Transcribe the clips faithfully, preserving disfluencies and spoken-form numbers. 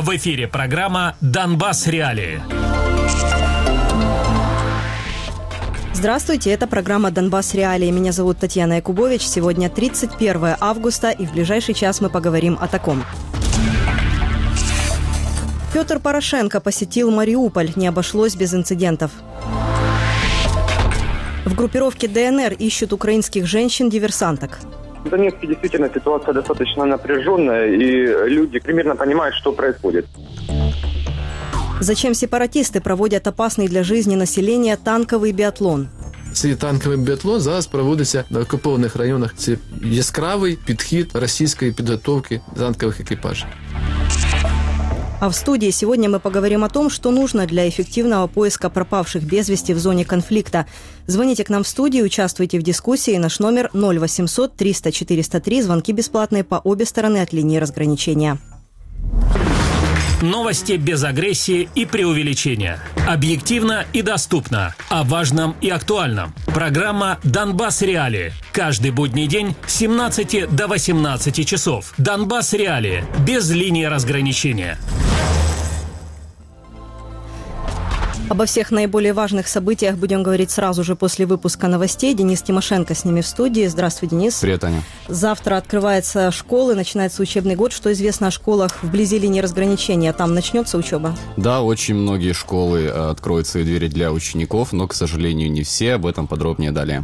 В эфире программа «Донбасс Реалии». Здравствуйте, это программа «Донбасс Реалии». Меня зовут Татьяна Якубович. Сегодня тридцать первое августа, и в ближайший час мы поговорим о таком. Петр Порошенко посетил Мариуполь. Не обошлось без инцидентов. В группировке ДНР ищут украинских женщин-диверсанток. В Донецке действительно ситуация достаточно напряженная, и люди примерно понимают, что происходит. Зачем сепаратисты проводять опасний для жизни населення танковий біатлон? Цей танковий біатлон зараз проводиться на окупованих районах. Це яскравий підхід російської підготовки танкових екіпажів. А в студии сегодня мы поговорим о том, что нужно для эффективного поиска пропавших без вести в зоне конфликта. Звоните к нам в студию, участвуйте в дискуссии. Наш номер ноль восемьсот триста четыреста три. Звонки бесплатные по обе стороны от линии разграничения. Новости без агрессии и преувеличения. Объективно и доступно. О важном и актуальном. Программа «Донбасс Реалии». Каждый будний день с семнадцати до восемнадцати часов. «Донбасс Реалии». Без линии разграничения. Обо всех наиболее важных событиях будем говорить сразу же после выпуска новостей. Денис Тимошенко с ними в студии. Здравствуй, Денис. Привет, Аня. Завтра открывается школы, начинается учебный год. Что известно о школах вблизи линии разграничения? Там начнется учеба? Да, очень многие школы откроют свои двери для учеников, но, к сожалению, не все. Об этом подробнее далее.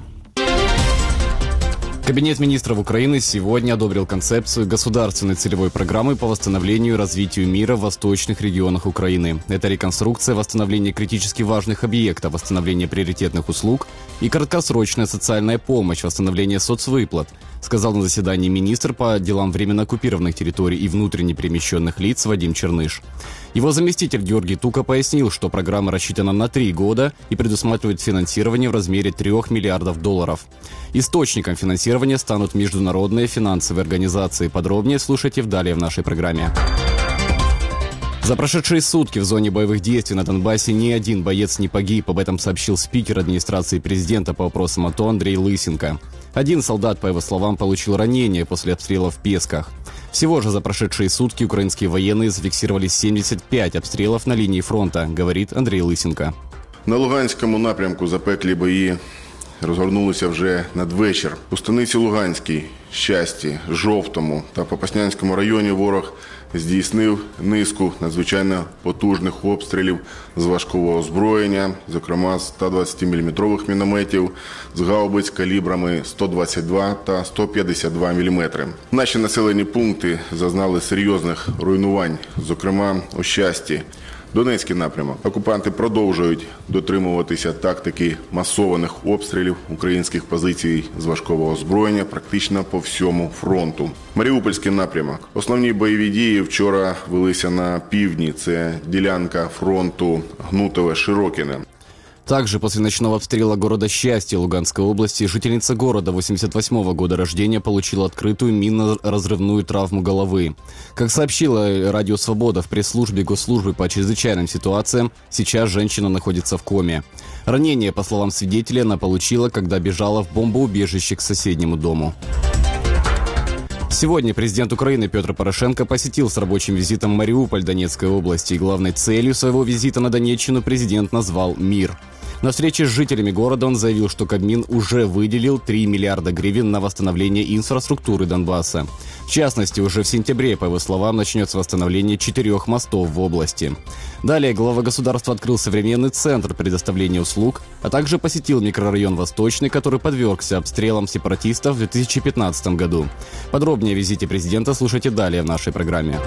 Кабинет министров Украины сегодня одобрил концепцию государственной целевой программы по восстановлению и развитию мира в восточных регионах Украины. Это реконструкция, восстановление критически важных объектов, восстановление приоритетных услуг и краткосрочная социальная помощь, восстановление соцвыплат, сказал на заседании министр по делам временно оккупированных территорий и внутренне перемещенных лиц Вадим Черныш. Его заместитель Георгий Тука пояснил, что программа рассчитана на три года и предусматривает финансирование в размере трех миллиардов долларов. Источником финансирования станут международные финансовые организации. Подробнее слушайте далее в нашей программе. За прошедшие сутки в зоне боевых действий на Донбассе ни один боец не погиб. Об этом сообщил спикер администрации президента по вопросам АТО Андрей Лысенко. Один солдат, по его словам, получил ранение после обстрела в Песках. Всего же за прошедшие сутки украинские военные зафиксировали семьдесят пять обстрелов на линии фронта, говорит Андрей Лысенко. На Луганському напрямку запеклі бої розгорнулися вже надвечір. У станиці Луганській, Щасті, Жовтому та Попаснянському районі ворог здійснив низку надзвичайно потужних обстрілів з важкого озброєння, зокрема з ста двадцятиміліметрових мінометів, з гаубиць калібрами сто двадцять два та сто п'ятдесят два міліметри. Наші населені пункти зазнали серйозних руйнувань, зокрема у Щасті. Донецький напрямок. Окупанти продовжують дотримуватися тактики масованих обстрілів українських позицій з важкого озброєння практично по всьому фронту. Маріупольський напрямок. Основні бойові дії вчора велися на півдні. Це ділянка фронту Гнутове-Широкине. Также после ночного обстрела города Счастье Луганской области жительница города восемьдесят восьмого года рождения получила открытую минно-разрывную травму головы. Как сообщила Радио Свобода в пресс-службе Госслужбы по чрезвычайным ситуациям, сейчас женщина находится в коме. Ранение, по словам свидетелей, она получила, когда бежала в бомбоубежище к соседнему дому. Сегодня президент Украины Петр Порошенко посетил с рабочим визитом Мариуполь Донецкой области. И главной целью своего визита на Донеччину президент назвал «Мир». На встрече с жителями города он заявил, что Кабмин уже выделил три миллиарда гривен на восстановление инфраструктуры Донбасса. В частности, уже в сентябре, по его словам, начнется восстановление четырех мостов в области. Далее глава государства открыл современный центр предоставления услуг, а также посетил микрорайон Восточный, который подвергся обстрелам сепаратистов в две тысячи пятнадцатом году. Подробнее о визите президента слушайте далее в нашей программе.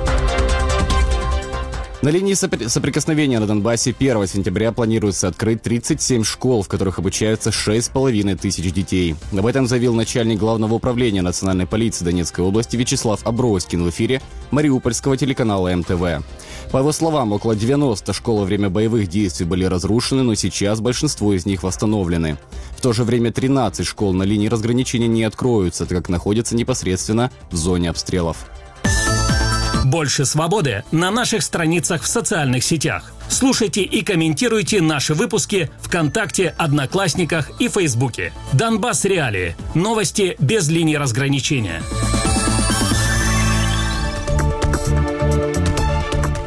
На линии соприкосновения на Донбассе первого сентября планируется открыть тридцать семь школ, в которых обучаются шесть с половиной тысяч детей. Об этом заявил начальник Главного управления Национальной полиции Донецкой области Вячеслав Аброськин в эфире мариупольского телеканала эм тэ вэ. По его словам, около девяноста школ во время боевых действий были разрушены, но сейчас большинство из них восстановлены. В то же время тринадцать школ на линии разграничения не откроются, так как находятся непосредственно в зоне обстрелов. Больше свободы на наших страницах в социальных сетях. Слушайте и комментируйте наши выпуски ВКонтакте, Одноклассниках и Фейсбуке. Донбасс Реалии. Новости без линии разграничения.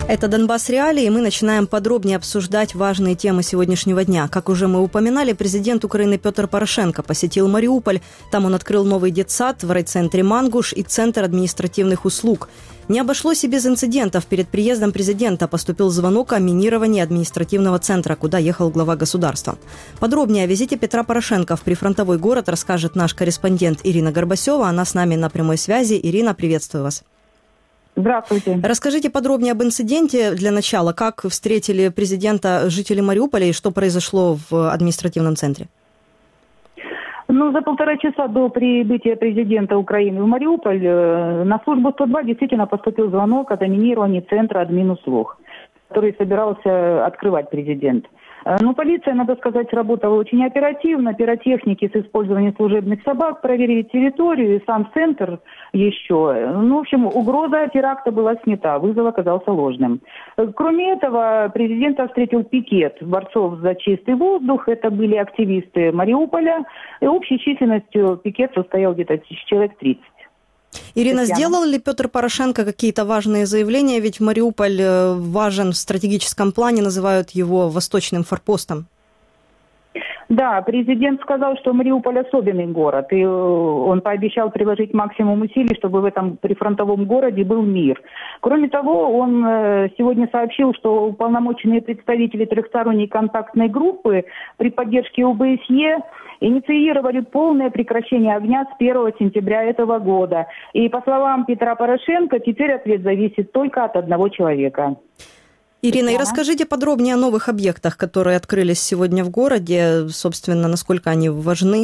Это «Донбасс Реалии», и мы начинаем подробнее обсуждать важные темы сегодняшнего дня. Как уже мы упоминали, президент Украины Петр Порошенко посетил Мариуполь. Там он открыл новый детсад в райцентре «Мангуш» и Центр административных услуг. Не обошлось и без инцидентов. Перед приездом президента поступил звонок о минировании административного центра, куда ехал глава государства. Подробнее о визите Петра Порошенко в прифронтовой город расскажет наш корреспондент Ирина Горбасева. Она с нами на прямой связи. Ирина, приветствую вас. Здравствуйте. Расскажите подробнее об инциденте для начала. Как встретили президента жители Мариуполя и что произошло в административном центре? Ну, за полтора часа до прибытия президента Украины в Мариуполь на службу сто два действительно поступил звонок о заминировании центра админуслуг, который собирался открывать президент. Ну, полиция, надо сказать, работала очень оперативно. Пиротехники с использованием служебных собак проверили территорию и сам центр еще. Ну, в общем, угроза теракта была снята, вызов оказался ложным. Кроме этого, президента встретил пикет борцов за чистый воздух. Это были активисты Мариуполя. И общей численностью пикет состоял где-то человек тридцать. Ирина, сделал ли Петр Порошенко какие-то важные заявления? Ведь Мариуполь важен в стратегическом плане, называют его восточным форпостом. Да, президент сказал, что Мариуполь особенный город, и он пообещал приложить максимум усилий, чтобы в этом прифронтовом городе был мир. Кроме того, он сегодня сообщил, что уполномоченные представители трехсторонней контактной группы при поддержке о бэ эс е инициировали полное прекращение огня с первого сентября этого года. И, по словам Петра Порошенко, теперь ответ зависит только от одного человека. Ирина, и расскажите подробнее о новых объектах, которые открылись сегодня в городе, собственно, насколько они важны.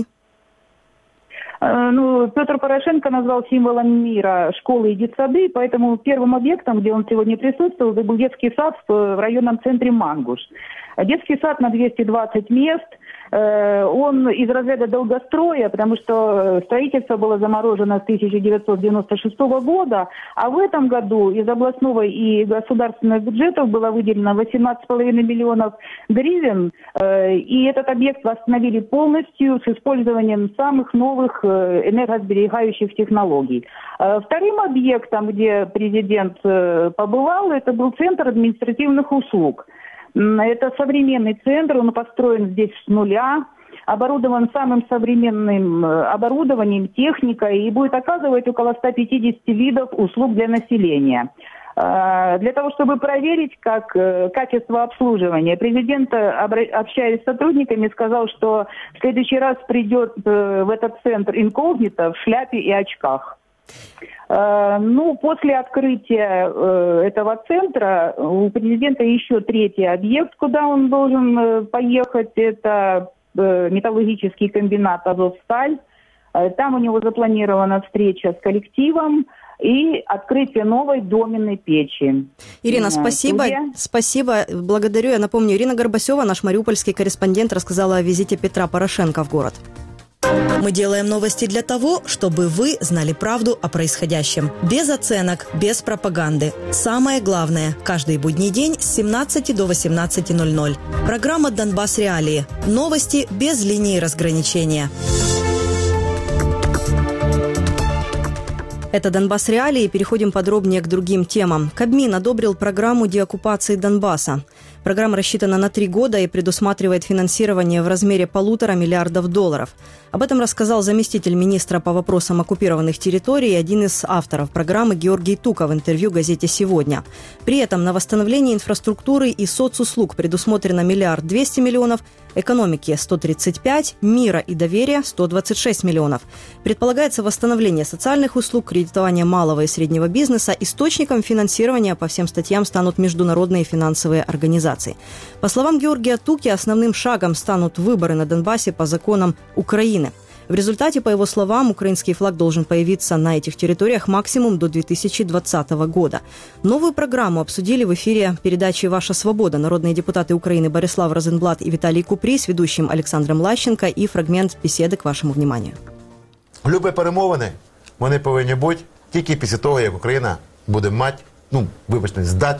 Ну, Петр Порошенко назвал символом мира школы и детсады, поэтому первым объектом, где он сегодня присутствовал, это был детский сад в районном центре Мангуш. Детский сад на двести двадцать мест. Он из разряда долгостроя, потому что строительство было заморожено с тысяча девятьсот девяносто шестого года, а в этом году из областного и государственных бюджетов было выделено восемнадцать с половиной миллионов гривен, и этот объект восстановили полностью с использованием самых новых энергосберегающих технологий. Вторым объектом, где президент побывал, это был Центр административных услуг. Это современный центр, он построен здесь с нуля, оборудован самым современным оборудованием, техникой и будет оказывать около ста пятидесяти видов услуг для населения. Для того, чтобы проверить, как качество обслуживания, президент, общаясь с сотрудниками, сказал, что в следующий раз придет в этот центр инкогнито в шляпе и очках. Ну, после открытия э, этого центра у президента еще третий объект, куда он должен э, поехать, это э, металлургический комбинат «Азовсталь». Э, там у него запланирована встреча с коллективом и открытие новой доменной печи. Ирина, спасибо. Где... Спасибо. Благодарю. Я напомню, Ирина Горбасева, наш мариупольский корреспондент, рассказала о визите Петра Порошенко в город. Мы делаем новости для того, чтобы вы знали правду о происходящем. Без оценок, без пропаганды. Самое главное, каждый будний день с семнадцати до восемнадцати ноль-ноль. Программа «Донбасс Реалии». Новости без линии разграничения. Это «Донбасс Реалии». Переходим подробнее к другим темам. Кабмин одобрил программу деоккупации Донбасса. Программа рассчитана на три года и предусматривает финансирование в размере полутора миллиардов долларов. Об этом рассказал заместитель министра по вопросам оккупированных территорий и один из авторов программы Георгий Тука в интервью газете «Сегодня». При этом на восстановление инфраструктуры и соцуслуг предусмотрено миллиард двести миллионов, экономики сто тридцать пять, мира и доверия сто двадцать шесть миллионов. Предполагается восстановление социальных услуг, кредитование малого и среднего бизнеса. Источником финансирования по всем статьям станут международные финансовые организации. По словам Георгия Туки, основным шагом станут выборы на Донбассе по законам Украины. В результате, по его словам, украинский флаг должен появиться на этих территориях максимум до две тысячи двадцатого года. Новую программу обсудили в эфире передачи «Ваша свобода» народные депутаты Украины Борислав Розенблат и Виталий Куприй с ведущим Александром Лащенко и фрагмент беседы к вашему вниманию. Любі перемовини, вони повинні бути тільки після того, як Україна буде мати, ну, вибачте, здатність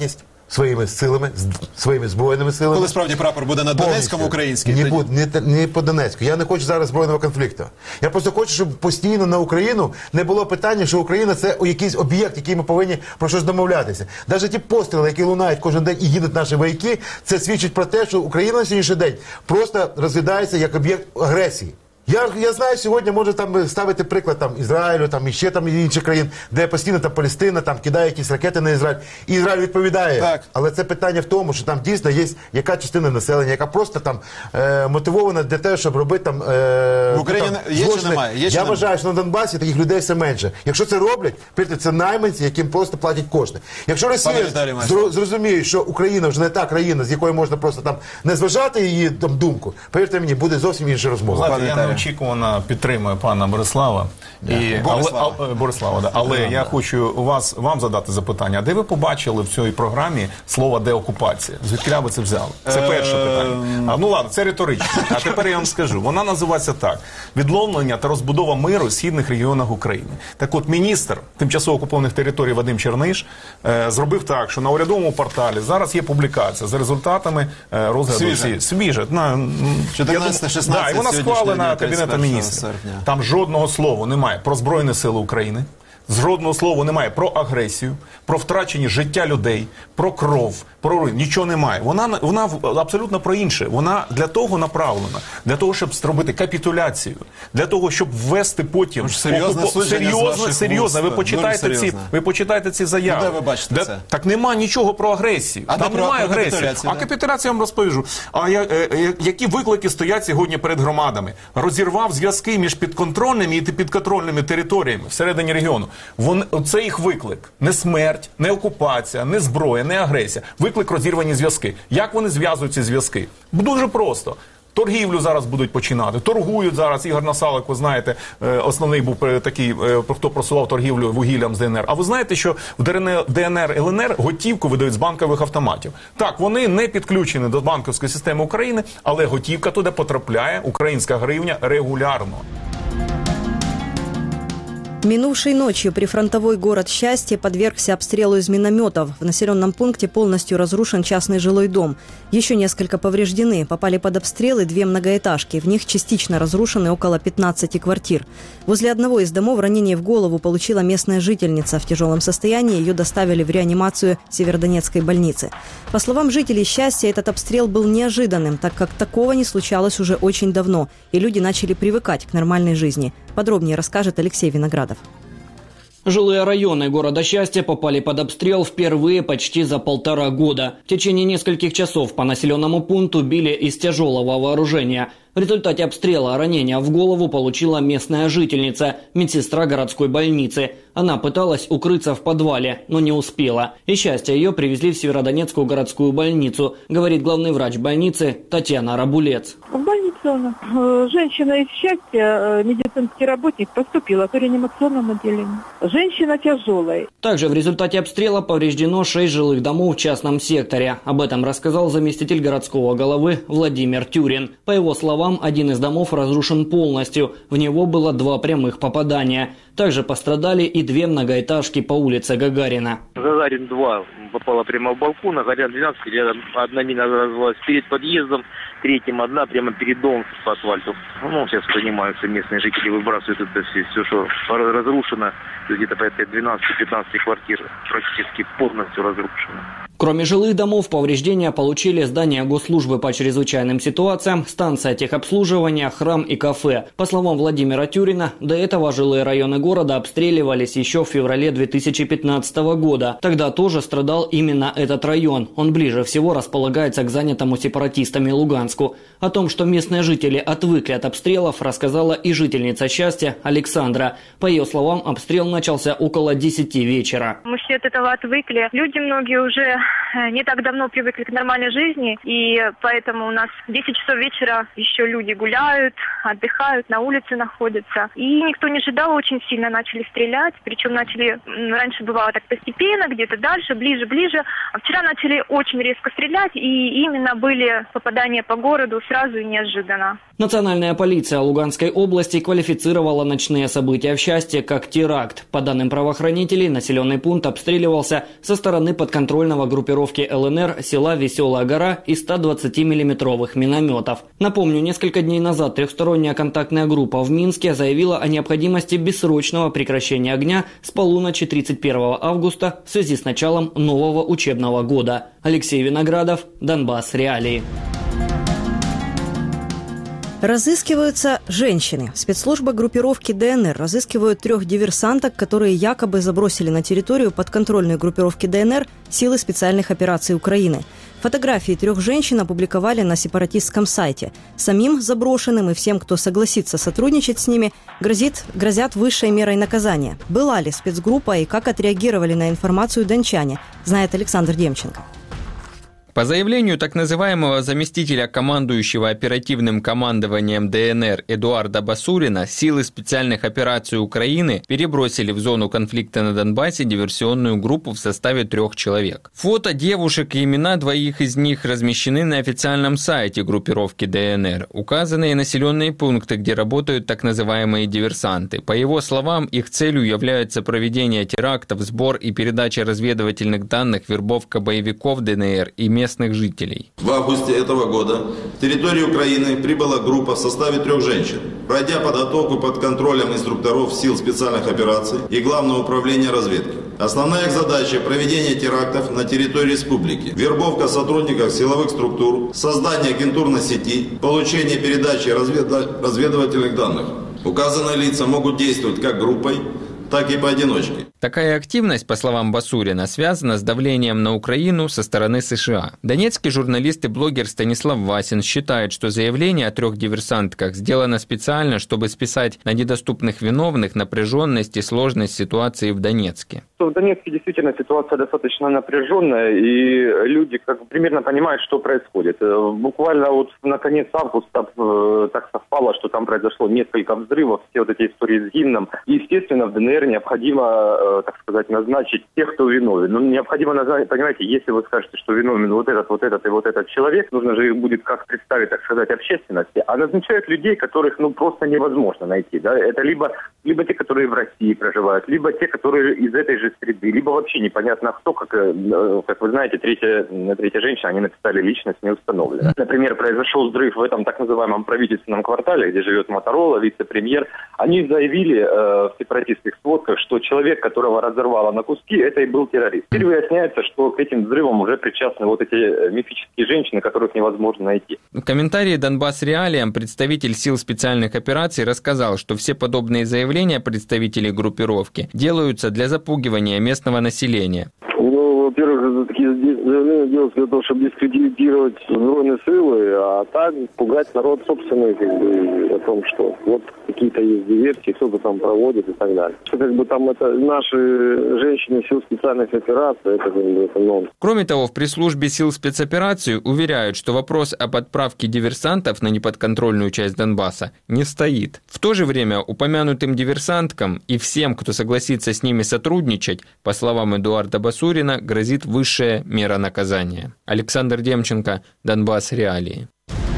своїми силами, з своїми збройними силами. Коли справді прапор буде на Донецькому український? Не, буде, не, не по Донецьку. Я не хочу зараз збройного конфлікту. Я просто хочу, щоб постійно на Україну не було питання, що Україна – це якийсь об'єкт, який ми повинні про щось домовлятися. Навіть ті постріли, які лунають кожен день і їдуть наші вояки, це свідчить про те, що Україна на сьогоднішній день просто розглядається як об'єкт агресії. Я, я знаю, сьогодні може там ставити приклад там Ізраїлю, там і ще там інших країн, де постійно там Палестина там кидає якісь ракети на Ізраїль. І Ізраїль відповідає. Так. Але це питання в тому, що там дійсно є яка частина населення, яка просто там е, мотивована для того, щоб робити там е, в Україні там, є чи немає? Є чи я немає? вважаю, що на Донбасі таких людей все менше. Якщо це роблять, повірте, це найманці, яким просто платять кошти. Якщо Росія зро, зрозуміє, що Україна вже не та країна, з якої можна просто там не зважати її там думку, повірте мені, буде зовсім інша розмова. Знаєте, я неочікувано підтримую пана Борислава. Yeah. І, Борислава. Але, а, Борислава, да. але yeah. я хочу вас, вам задати запитання. Де ви побачили в цій програмі слово деокупація? Звідки ви це взяли? Це перше питання. А, ну ладно, це риторично. А тепер я вам скажу. Вона називається так. Відновлення та розбудова миру в східних регіонах України. Так от, міністр тимчасово окупованих територій Вадим Черниш е, зробив так, що на урядовому порталі зараз є публікація за результатами е, розгляду. Свіже. Свіже. чотирнадцяте шістнадцяте Да, і вона схвалена Кабінетом міністрів. Там жодного слова немає про Збройні Сили України, жодного слова немає про агресію, про втрачені життя людей, про кров, про руїн. Нічого немає. Вона, вона абсолютно про інше. Вона для того направлена, для того, щоб зробити капітуляцію, для того, щоб ввести потім... Серйозне окуп... серйозно, серйозно. Ви почитайте, ці, ви почитайте ці заяви. Ну, де ви бачите для... це? Так немає нічого про агресію. А там про, немає про агресії. А да? капітуляцію я вам розповіжу. А я, е, е, які виклики стоять сьогодні перед громадами? Розірвав зв'язки між підконтрольними і підконтрольними територіями всередині регіону. Вон, це їх виклик. Не смерть, не окупація, не зброя, не агресія. Виклик розірвані зв'язки. Як вони зв'язують ці зв'язки? Дуже просто. Торгівлю зараз будуть починати. Торгують зараз. Ігор Насалик, ви знаєте, основний був такий, хто просував торгівлю вугіллям з ДНР. А ви знаєте, що в ДНР, ЛНР готівку видають з банкових автоматів. Так, вони не підключені до банківської системи України, але готівка туди потрапляє, українська гривня, регулярно. Минувшей ночью прифронтовой город Счастье подвергся обстрелу из минометов. В населенном пункте полностью разрушен частный жилой дом. Еще несколько повреждены. Попали под обстрелы две многоэтажки. В них частично разрушены около пятнадцати квартир. Возле одного из домов ранение в голову получила местная жительница. В тяжелом состоянии ее доставили в реанимацию Северодонецкой больницы. По словам жителей Счастья, этот обстрел был неожиданным, так как такого не случалось уже очень давно, и люди начали привыкать к нормальной жизни. Подробнее расскажет Алексей Виноградов. Жилые районы города Счастья попали под обстрел впервые почти за полтора года. В течение нескольких часов по населенному пункту били из тяжелого вооружения. В результате обстрела ранения в голову получила местная жительница, медсестра городской больницы. Она пыталась укрыться в подвале, но не успела. И счастье, ее привезли в Северодонецкую городскую больницу, говорит главный врач больницы Татьяна Рабулец. В больницу женщина из Счастья, медицинский работник, поступила в реанимационном отделении. Женщина тяжелая. Также в результате обстрела повреждено шесть жилых домов в частном секторе. Об этом рассказал заместитель городского головы Владимир Тюрин. По его словам, один из домов разрушен полностью. В него было два прямых попадания. Также пострадали и две многоэтажки по улице Гагарина. Гагарин два попала прямо в балкон, а Гагарин двенадцать, рядом одна мина разорвалась перед подъездом, третьим одна прямо перед домом по асфальту. Ну, сейчас занимаются местные жители, выбрасывают это все, все что разрушено. Где-то порядка двенадцать-пятнадцать квартир практически полностью разрушено. Кроме жилых домов, повреждения получили здания Госслужбы по чрезвычайным ситуациям, станция техобслуживания, храм и кафе. По словам Владимира Тюрина, до этого жилые районы города обстреливались еще в феврале две тысячи пятнадцатого года. Тогда тоже страдал именно этот район. Он ближе всего располагается к занятому сепаратистами Луганску. О том, что местные жители отвыкли от обстрелов, рассказала и жительница Счастья Александра. По ее словам, обстрел начался около десяти вечера. Мы все от этого отвыкли. Люди многие уже не так давно привыкли к нормальной жизни, и поэтому у нас в десять часов вечера еще люди гуляют, отдыхают, на улице находятся. И никто не ожидал, очень сильно начали стрелять, причем начали, раньше бывало так постепенно, где-то дальше, ближе, ближе, а вчера начали очень резко стрелять, и именно были попадания по городу сразу и неожиданно. Национальная полиция Луганской области квалифицировала ночные события в Счастье как теракт. По данным правоохранителей, населенный пункт обстреливался со стороны подконтрольного группировки ЛНР села Веселая гора из ста двадцатимиллиметровых минометов. Напомню, несколько дней назад трехсторонняя контактная группа в Минске заявила о необходимости бессрочного прекращения огня с полуночи тридцать первого августа в связи с началом нового учебного года. Алексей Виноградов, Донбасс Реалии. Разыскиваются женщины. Спецслужбы группировки ДНР разыскивают трех диверсанток, которые якобы забросили на территорию подконтрольной группировки ДНР силы специальных операций Украины. Фотографии трех женщин опубликовали на сепаратистском сайте. Самим заброшенным и всем, кто согласится сотрудничать с ними, грозит, грозят высшей мерой наказания. Была ли спецгруппа и как отреагировали на информацию дончане, знает Александр Демченко. По заявлению так называемого заместителя командующего оперативным командованием ДНР Эдуарда Басурина, силы специальных операций Украины перебросили в зону конфликта на Донбассе диверсионную группу в составе трех человек. Фото девушек и имена двоих из них размещены на официальном сайте группировки ДНР. Указаны населенные пункты, где работают так называемые диверсанты. По его словам, их целью является проведение терактов, сбор и передача разведывательных данных, вербовка боевиков ДНР и местных местных жителей. В августе этого года в территорию Украины прибыла группа в составе трех женщин. Пройдя подготовку под контролем инструкторов сил специальных операций и Главного управления разведки. Основная их задача – проведение терактов на территории республики, вербовка сотрудников силовых структур, создание агентурной сети, получение и передачи развед... разведывательных данных. Указанные лица могут действовать как группой, так и поодиночке. Такая активность, по словам Басурина, связана с давлением на Украину со стороны США. Донецкий журналист и блогер Станислав Васин считает, что заявление о трех диверсантках сделано специально, чтобы списать на недоступных виновных напряженность и сложность ситуации в Донецке. В Донецке действительно ситуация достаточно напряженная, и люди как бы примерно понимают, что происходит. Буквально вот на конец августа так совпало, что там произошло несколько взрывов, все вот эти истории с гимном. И, естественно, в ДНР необходимо, так сказать, назначить тех, кто виновен. Ну, необходимо назначить, понимаете, если вы скажете, что виновен вот этот, вот этот и вот этот человек, нужно же их будет как представить, так сказать, общественности, а назначают людей, которых, ну, просто невозможно найти, да, это либо, либо те, которые в России проживают, либо те, которые из этой же среды, либо вообще непонятно кто, как, как вы знаете, третья, третья женщина, они написали личность не установлена. Например, произошел взрыв в этом так называемом правительственном квартале, где живет Моторола, вице-премьер, они заявили э, в сепаратистских сводках, что человек, которого разорвало на куски, это и был террорист. Теперь выясняется, что к этим взрывам уже причастны вот эти мифические женщины, которых невозможно найти. В комментарии «Донбасс Реалиям» представитель сил специальных операций рассказал, что все подобные заявления представителей группировки делаются для запугивания местного населения. Ну, во-первых, такие заявления делаются для того, чтобы дискредитировать сбройные силы, а так пугать народ собственный, как бы, о том, что вот какие-то есть диверсии, кто-то там проводит и так далее. Что как бы там это наши женщины сил специальных операций, это как бы это нонсенс. Кроме того, в пресс-службе сил спецопераций уверяют, что вопрос об отправке диверсантов на неподконтрольную часть Донбасса не стоит. В то же время упомянутым диверсанткам и всем, кто согласится с ними сотрудничать, по словам Эдуарда Басурина, грозит высшая мера наказания. Александр Демченко, Донбасс Реалии.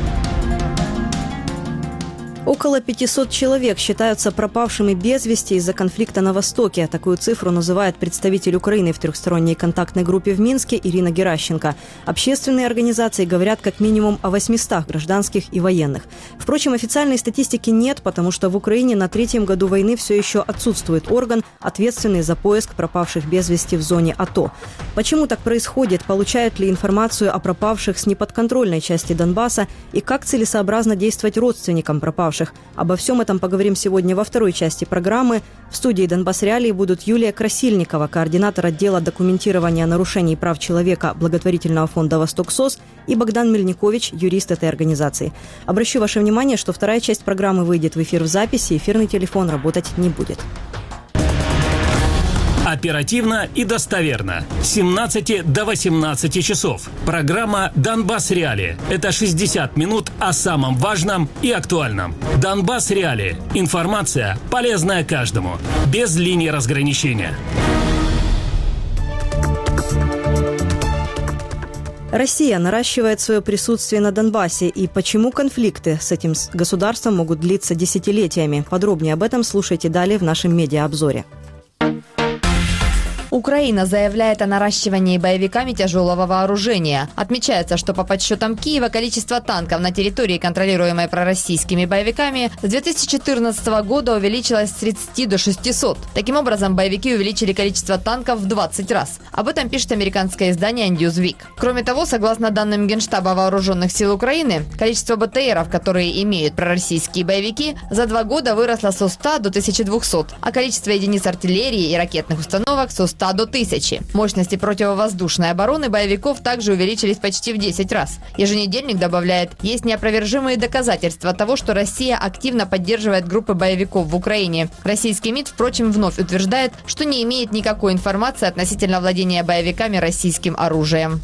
Около пятисот человек считаются пропавшими без вести из-за конфликта на Востоке. Такую цифру называет представитель Украины в трехсторонней контактной группе в Минске Ирина Геращенко. Общественные организации говорят как минимум о восьмистах гражданских и военных. Впрочем, официальной статистики нет, потому что в Украине на третьем году войны все еще отсутствует орган, ответственный за поиск пропавших без вести в зоне АТО. Почему так происходит? Получают ли информацию о пропавших с неподконтрольной части Донбасса? И как целесообразно действовать родственникам пропавших? Обо всем этом поговорим сегодня во второй части программы. В студии «Донбасс Реалии» будут Юлия Красильникова, координатор отдела документирования нарушений прав человека благотворительного фонда «Восток-СОС», и Богдан Мельникович, юрист этой организации. Обращу ваше внимание, что вторая часть программы выйдет в эфир в записи, эфирный телефон работать не будет. Оперативно и достоверно. С семнадцати до восемнадцати часов. Программа «Донбасс Реалии». Это шестьдесят минут о самом важном и актуальном. «Донбасс Реалии». Информация, полезная каждому. Без линии разграничения. Россия наращивает свое присутствие на Донбассе. И почему конфликты с этим государством могут длиться десятилетиями? Подробнее об этом слушайте далее в нашем медиаобзоре. Украина заявляет о наращивании боевиками тяжелого вооружения. Отмечается, что по подсчетам Киева количество танков на территории, контролируемой пророссийскими боевиками, с две тысячи четырнадцатого года увеличилось с тридцати до шестисот. Таким образом, боевики увеличили количество танков в двадцать раз. Об этом пишет американское издание Newsweek. Кроме того, согласно данным Генштаба Вооруженных сил Украины, количество БТРов, которые имеют пророссийские боевики, за два года выросло со ста до тысячи двухсот, а количество единиц артиллерии и ракетных установок со ста до тысячи. Мощности противовоздушной обороны боевиков также увеличились почти в десять раз. Еженедельник добавляет, есть неопровержимые доказательства того, что Россия активно поддерживает группы боевиков в Украине. Российский МИД, впрочем, вновь утверждает, что не имеет никакой информации относительно владения боевиками российским оружием.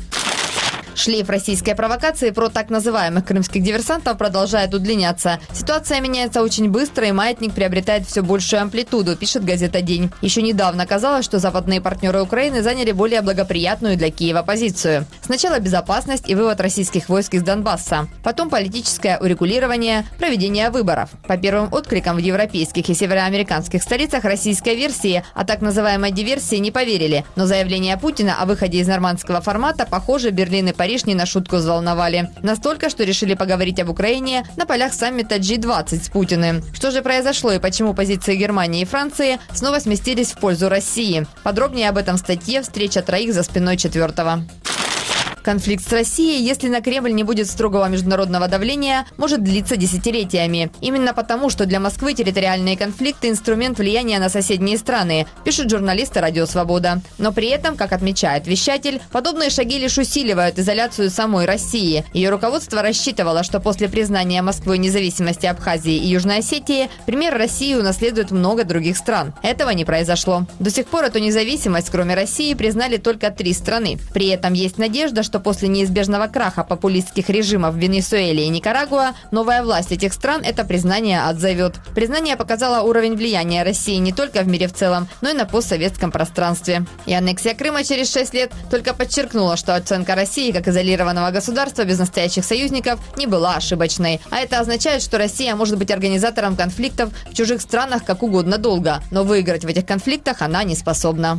Шлейф российской провокации про так называемых крымских диверсантов продолжает удлиняться. Ситуация меняется очень быстро, и маятник приобретает все большую амплитуду, пишет газета «День». Еще недавно казалось, что западные партнеры Украины заняли более благоприятную для Киева позицию. Сначала безопасность и вывод российских войск из Донбасса. Потом политическое урегулирование, проведение выборов. По первым откликам в европейских и североамериканских столицах российской версии о так называемой диверсии не поверили. Но заявление Путина о выходе из нормандского формата, похоже, Берлин и Париж не на шутку взволновали. Настолько, что решили поговорить об Украине на полях саммита джи двадцать с Путиным. Что же произошло и почему позиции Германии и Франции снова сместились в пользу России? Подробнее об этом в статье «Встреча троих за спиной четвертого». Конфликт с Россией, если на Кремль не будет строгого международного давления, может длиться десятилетиями. Именно потому, что для Москвы территориальные конфликты – инструмент влияния на соседние страны, пишут журналисты «Радио Свобода». Но при этом, как отмечает вещатель, подобные шаги лишь усиливают изоляцию самой России. Ее руководство рассчитывало, что после признания Москвой независимости Абхазии и Южной Осетии, пример России унаследует много других стран. Этого не произошло. До сих пор эту независимость, кроме России, признали только три страны. При этом есть надежда, что что после неизбежного краха популистских режимов в Венесуэле и Никарагуа новая власть этих стран это признание отзовет. Признание показало уровень влияния России не только в мире в целом, но и на постсоветском пространстве. И аннексия Крыма через шесть лет только подчеркнула, что оценка России как изолированного государства без настоящих союзников не была ошибочной. А это означает, что Россия может быть организатором конфликтов в чужих странах как угодно долго, но выиграть в этих конфликтах она не способна.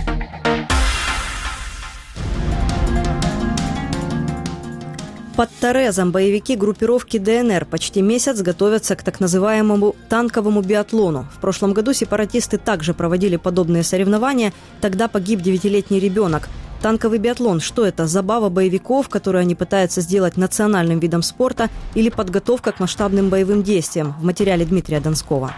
Под Торезом боевики группировки ДНР почти месяц готовятся к так называемому танковому биатлону. В прошлом году сепаратисты также проводили подобные соревнования. Тогда погиб девятилетний ребенок. Танковый биатлон – что это? Забава боевиков, которую они пытаются сделать национальным видом спорта, или подготовка к масштабным боевым действиям? В материале Дмитрия Донского.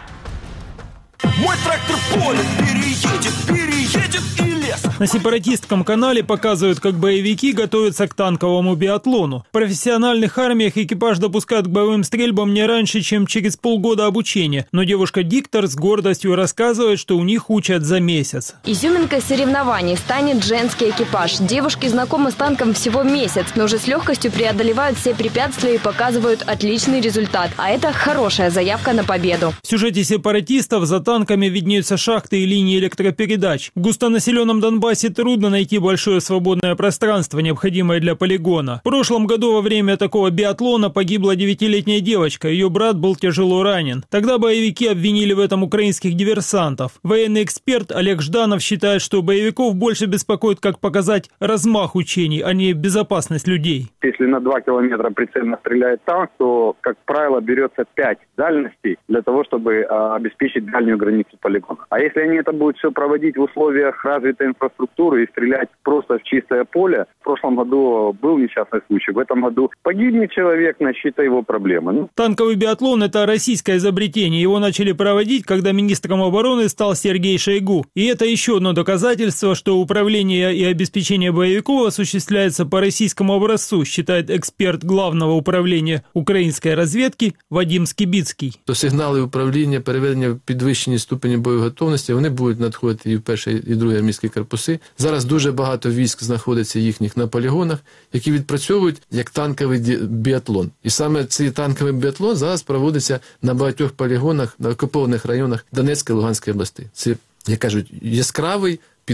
Мой трактор поле переедет, переедет и лес. На сепаратистском канале показывают, как боевики готовятся к танковому биатлону. В профессиональных армиях экипаж допускают к боевым стрельбам не раньше, чем через полгода обучения. Но девушка-диктор с гордостью рассказывает, что у них учат за месяц. Изюминкой соревнований станет женский экипаж. Девушки знакомы с танком всего месяц, но уже с легкостью преодолевают все препятствия и показывают отличный результат. А это хорошая заявка на победу. В сюжете сепаратистов за танками виднеются шахты и линии электропередач. В густонаселенном Донбассе трудно найти большое свободное пространство, необходимое для полигона. В прошлом году во время такого биатлона погибла девятилетняя девочка. Ее брат был тяжело ранен. Тогда боевики обвинили в этом украинских диверсантов. Военный эксперт Олег Жданов считает, что боевиков больше беспокоит, как показать размах учений, а не безопасность людей. Если на два километра прицельно стреляет танк, то, как правило, берется пять дальностей для того, чтобы а, обеспечить дальнюю границу полигона. А если они это будут все проводить в условиях развитой инфраструктуры и стрелять просто в чистое поле, в прошлом году был несчастный случай, в этом году погибнет человек, насчита его проблемы. Ну. Танковый биатлон – это российское изобретение. Его начали проводить, когда министром обороны стал Сергей Шойгу. И это еще одно доказательство, что управление и обеспечение боевиков осуществляется по российскому образцу, считает эксперт Главного управления української розвідки Вадим Скибицький. То сигнали управління, переведення підвищені ступені боєготовності, вони будуть надходити і в перший, і другий армійські корпуси. Зараз дуже багато військ знаходиться їхніх на полігонах, які відпрацьовують як танковий біатлон. І саме цей танковий біатлон зараз проводиться на багатьох полігонах, на окупованих районах Донецької і Луганської областей. Це, як кажуть, яскравий підхід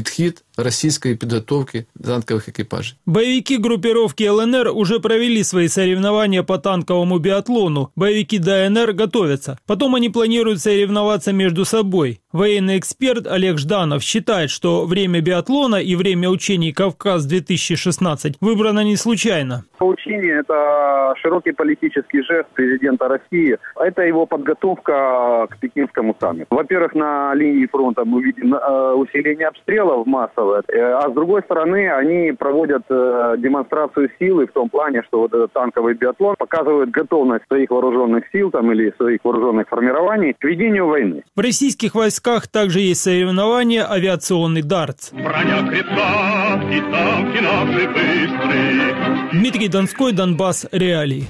российской подготовки танковых экипажей. Боевики группировки ЛНР уже провели свои соревнования по танковому биатлону. Боевики ДНР готовятся. Потом они планируют соревноваться между собой. Военный эксперт Олег Жданов считает, что время биатлона и время учений «Кавказ-две тысячи шестнадцать» выбрано не случайно. Учение – это широкий политический жест президента России. Это его подготовка к пекинскому саммиту. Во-первых, на линии фронта мы видим усиление обстрелов массовое, а с другой стороны, они проводят демонстрацию силы в том плане, что вот этот танковый биатлон показывает готовность своих вооруженных сил там, или своих вооруженных формирований к ведению войны. В российских войсках также есть соревнование «Авиационный дартс». Броня крепка, и танки наши быстрые. Дмитрий Донской, Донбасс, реалии.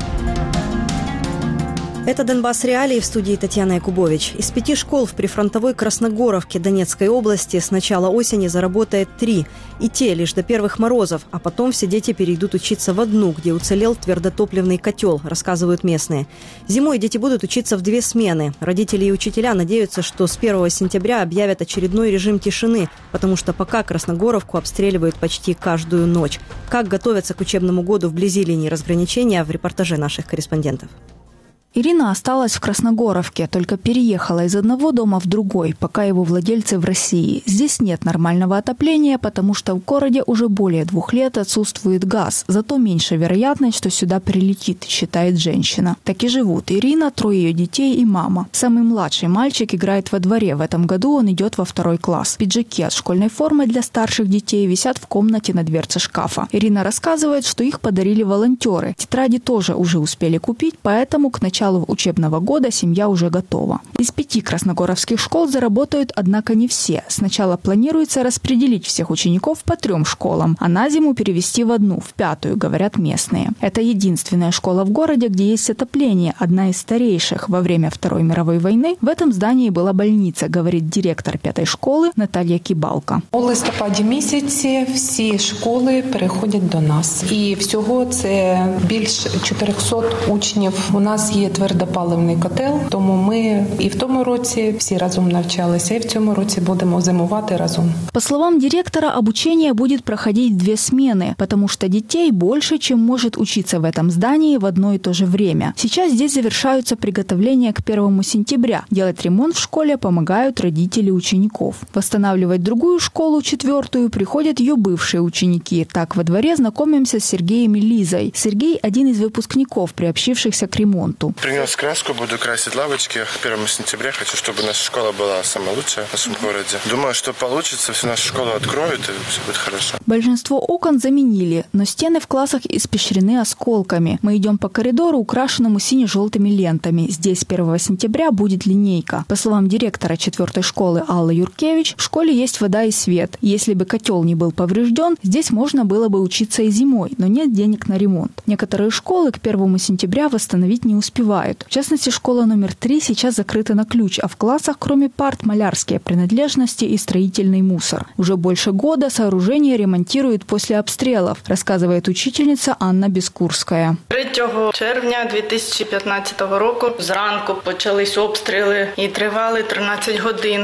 Это «Донбасс реалии», в студии Татьяна Якубович. Из пяти школ в прифронтовой Красногоровке Донецкой области с начала осени заработает три. И те лишь до первых морозов, а потом все дети перейдут учиться в одну, где уцелел твердотопливный котел, рассказывают местные. Зимой дети будут учиться в две смены. Родители и учителя надеются, что с первого сентября объявят очередной режим тишины, потому что пока Красногоровку обстреливают почти каждую ночь. Как готовятся к учебному году вблизи линии разграничения, в репортаже наших корреспондентов. Ирина осталась в Красногоровке, только переехала из одного дома в другой, пока его владельцы в России. Здесь нет нормального отопления, потому что в городе уже более двух лет отсутствует газ. Зато меньше вероятность, что сюда прилетит, считает женщина. Так и живут Ирина, трое ее детей и мама. Самый младший мальчик играет во дворе. В этом году он идет во второй класс. Пиджаки от школьной формы для старших детей висят в комнате на дверце шкафа. Ирина рассказывает, что их подарили волонтеры. Тетради тоже уже успели купить, поэтому к началу учебного года семья уже готова. Из пяти красногоровских школ заработают, однако, не все. Сначала планируется распределить всех учеников по трем школам, а на зиму перевести в одну, в пятую, говорят местные. Это единственная школа в городе, где есть отопление, одна из старейших. Во время Второй мировой войны в этом здании была больница, говорит директор пятой школи Наталья Кибалка. У листопаді місяці всі школи переходять до нас. І всього це більш чотириста учнів. У нас є твердопаливний котел, тому ми і в тому році всі разом навчалися, і в цьому році будемо зимувати разом. По словам директора, обучение будет проходить в две смены, потому что детей больше, чем может учиться в этом здании в одно и то же время. Сейчас здесь завершаются приготовления к первому сентября. Делать ремонт в школе помогают родители учеников. Восстанавливать другую школу, четвертую, приходят ее бывшие ученики. Так, во дворе знакомимся с Сергеем и Лизой. Сергей – один из выпускников, приобщившихся к ремонту. Принес краску, буду красить лавочки. К первому сентября хочу, чтобы наша школа была самая лучшая в нашем городе. Думаю, что получится, всю нашу школу откроют, и все будет хорошо. Большинство окон заменили, но стены в классах испещрены осколками. Мы идем по коридору, украшенному сине-желтыми лентами. Здесь первого сентября будет линейка. По словам директора четвертой школы Аллы Юркевич, в школе есть вода и свет. Если бы котел не был поврежден, здесь можно было бы учиться и зимой, но нет денег на ремонт. Некоторые школы к первому сентября восстановить не успевают. В частности, школа номер три сейчас закрыта на ключ, а в классах, кроме парт, малярские принадлежности и строительный мусор. Уже больше года сооружение ремонтируют после обстрелов, рассказывает учительница Анна Біскурська. третього червня дві тисячі п'ятнадцятого року зранку почались обстріли і тривали тринадцять годин.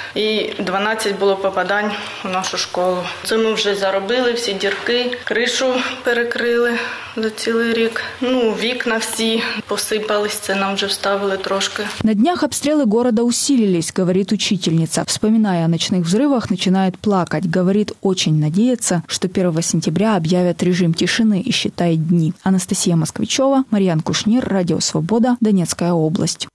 І дванадцять було попадань у нашу школу. Це ми вже заробили, всі дірки, кришу перекрили за цілий рік. Ну, вікна всі посипались, це нам вже вставили трошки. На днях обстрелы города усилились, говорит учительница. Вспоминая о ночных взрывах, начинает плакать. Говорит, очень надеется, что первого сентября объявят режим тишины и считает дни. Анастасия Москвичева, Марьян Кушнир, Радио Свобода, Донецкая область.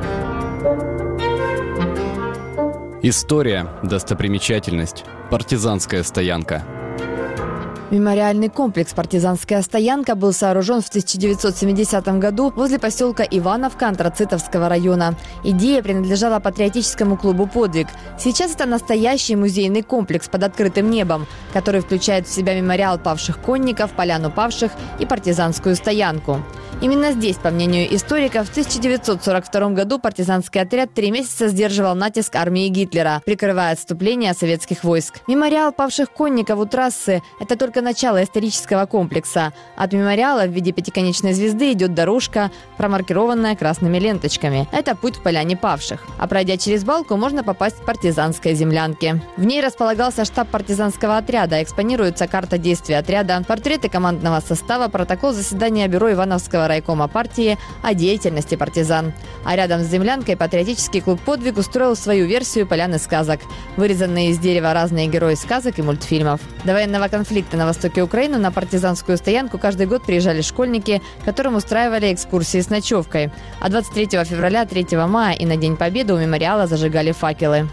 История, достопримечательность, партизанская стоянка. Мемориальный комплекс «Партизанская стоянка» был сооружен в тысяча девятьсот семидесятом году возле поселка Ивановка Антрацитовского района. Идея принадлежала патриотическому клубу «Подвиг». Сейчас это настоящий музейный комплекс под открытым небом, который включает в себя мемориал павших конников, поляну павших и партизанскую стоянку. Именно здесь, по мнению историков, в тысяча девятьсот сорок втором году партизанский отряд три месяца сдерживал натиск армии Гитлера, прикрывая отступление советских войск. Мемориал павших конников у трассы – это только начало исторического комплекса. От мемориала в виде пятиконечной звезды идет дорожка, промаркированная красными ленточками. Это путь к поляне павших. А пройдя через балку, можно попасть к партизанской землянке. В ней располагался штаб партизанского отряда, экспонируется карта действий отряда, портреты командного состава, протокол заседания бюро Ивановского райкома партии о деятельности партизан. А рядом с землянкой патриотический клуб «Подвиг» устроил свою версию поляны сказок. Вырезанные из дерева разные герои сказок и мультфильмов. До военного конфликта на востоке Украины на партизанскую стоянку каждый год приезжали школьники, которым устраивали экскурсии с ночевкой. А двадцать третьего февраля, третьего мая и на День Победы у мемориала зажигали факелы.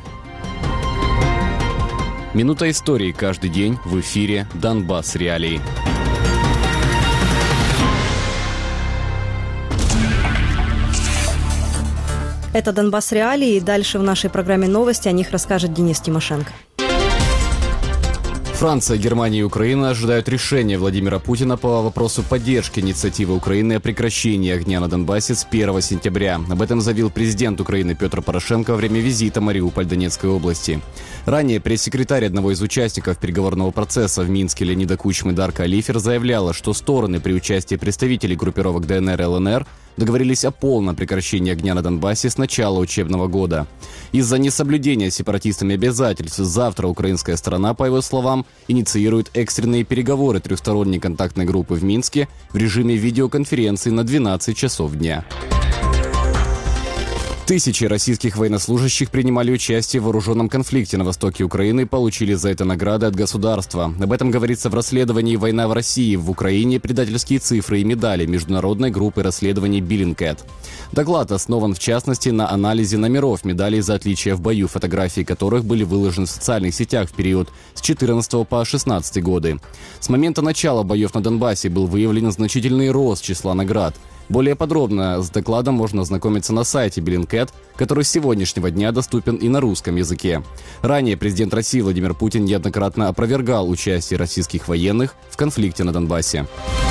Минута истории каждый день в эфире «Донбасс Реалии». Это «Донбасс Реалии», и дальше в нашей программе новости о них расскажет Денис Тимошенко. Франция, Германия и Украина ожидают решения Владимира Путина по вопросу поддержки инициативы Украины о прекращении огня на Донбассе с первого сентября. Об этом заявил президент Украины Петр Порошенко во время визита в Мариуполь Донецкой области. Ранее пресс-секретарь одного из участников переговорного процесса в Минске Леонида Кучмы Дарка Алифер заявляла, что стороны при участии представителей группировок ДНР и ЛНР договорились о полном прекращении огня на Донбассе с начала учебного года. Из-за несоблюдения сепаратистами обязательств завтра украинская сторона, по его словам, инициирует экстренные переговоры трехсторонней контактной группы в Минске в режиме видеоконференции на двенадцать часов дня. Тысячи российских военнослужащих принимали участие в вооруженном конфликте на востоке Украины и получили за это награды от государства. Об этом говорится в расследовании «Война в России. В Украине. Предательские цифры и медали» международной группы расследований Bellingcat. Доклад основан в частности на анализе номеров медалей за отличия в бою, фотографии которых были выложены в социальных сетях в период с четырнадцатого по шестнадцатый годы. С момента начала боев на Донбассе был выявлен значительный рост числа наград. Более подробно с докладом можно ознакомиться на сайте Bellingcat, который с сегодняшнего дня доступен и на русском языке. Ранее президент России Владимир Путин неоднократно опровергал участие российских военных в конфликте на Донбассе.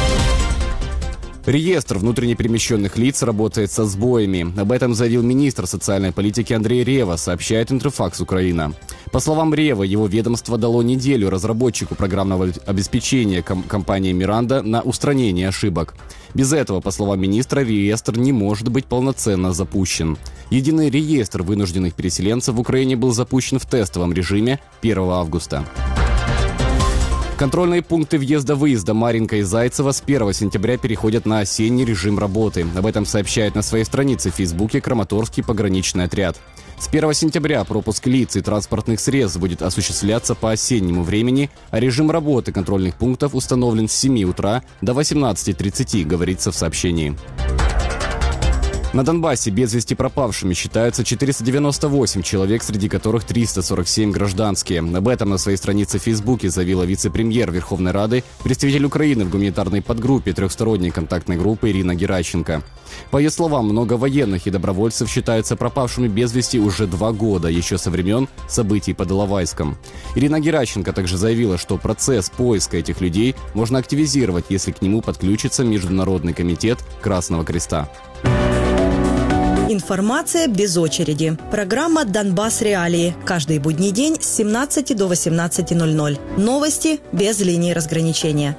Реестр внутренне перемещенных лиц работает со сбоями. Об этом заявил министр социальной политики Андрей Рева, сообщает Интерфакс Украина. По словам Рева, его ведомство дало неделю разработчику программного обеспечения ком- компании «Миранда» на устранение ошибок. Без этого, по словам министра, реестр не может быть полноценно запущен. Единый реестр вынужденных переселенцев в Украине был запущен в тестовом режиме первого августа. Контрольные пункты въезда-выезда Марьинка и Зайцево с первого сентября переходят на осенний режим работы. Об этом сообщает на своей странице в Фейсбуке Краматорский пограничный отряд. С первого сентября пропуск лиц и транспортных средств будет осуществляться по осеннему времени, а режим работы контрольных пунктов установлен с семи утра до восемнадцати тридцати, говорится в сообщении. На Донбассе без вести пропавшими считаются четыреста девяносто восемь человек, среди которых триста сорок семь гражданские. Об этом на своей странице в Фейсбуке заявила вице-премьер Верховной Рады, представитель Украины в гуманитарной подгруппе трехсторонней контактной группы Ирина Геращенко. По ее словам, много военных и добровольцев считаются пропавшими без вести уже два года, еще со времен событий под Иловайском. Ирина Геращенко также заявила, что процесс поиска этих людей можно активизировать, если к нему подключится Международный комитет Красного Креста. Информация без очереди. Программа «Донбасс Реалии». Каждый будний день с семнадцати до восемнадцати ноль-ноль. Новости без линии разграничения.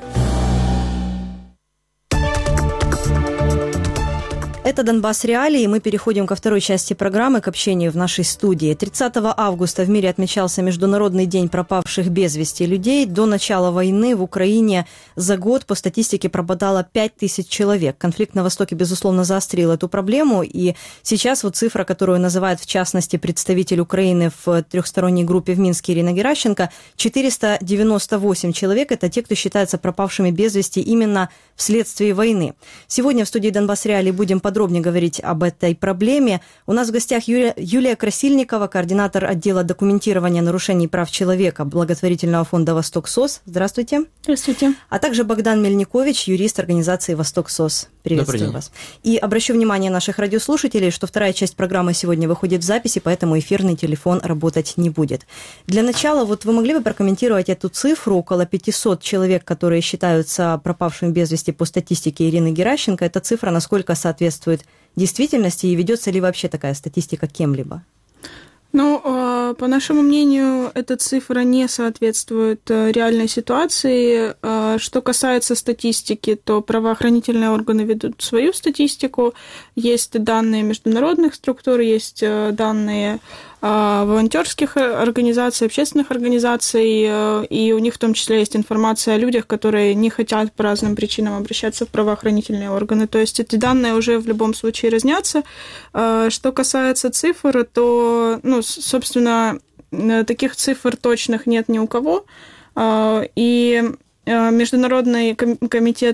Это «Донбасс Реалии», и мы переходим ко второй части программы, к общению в нашей студии. тридцатого августа в мире отмечался Международный день пропавших без вести людей. До начала войны в Украине за год по статистике пропадало пять тысяч человек. Конфликт на Востоке, безусловно, заострил эту проблему, и сейчас вот цифра, которую называет в частности представитель Украины в трехсторонней группе в Минске Ирина Геращенко, четыреста девяносто восемь человек – это те, кто считается пропавшими без вести именно вследствие войны. Сегодня в студии «Донбасс Реалии» будем подробнее говорить об этой проблеме. У нас в гостях Юлия, Юлия Красильникова, координатор отдела документирования нарушений прав человека благотворительного фонда «Восток СОС». Здравствуйте. Здравствуйте. А также Богдан Мельникович, юрист организации «Восток СОС». Приветствую вас. И обращу внимание наших радиослушателей, что вторая часть программы сегодня выходит в записи, поэтому эфирный телефон работать не будет. Для начала, вот вы могли бы прокомментировать эту цифру, около пятьсот человек, которые считаются пропавшими без вести по статистике Ирины Геращенко. Эта цифра насколько соответствует действительности и ведется ли вообще такая статистика кем-либо? Ну, по нашему мнению, эта цифра не соответствует реальной ситуации. Что касается статистики, то правоохранительные органы ведут свою статистику. Есть данные международных структур, есть данные волонтерских организаций, общественных организаций, и у них в том числе есть информация о людях, которые не хотят по разным причинам обращаться в правоохранительные органы. То есть эти данные уже в любом случае разнятся. Что касается цифр, то, ну, собственно, таких цифр точных нет ни у кого. И Международный комитет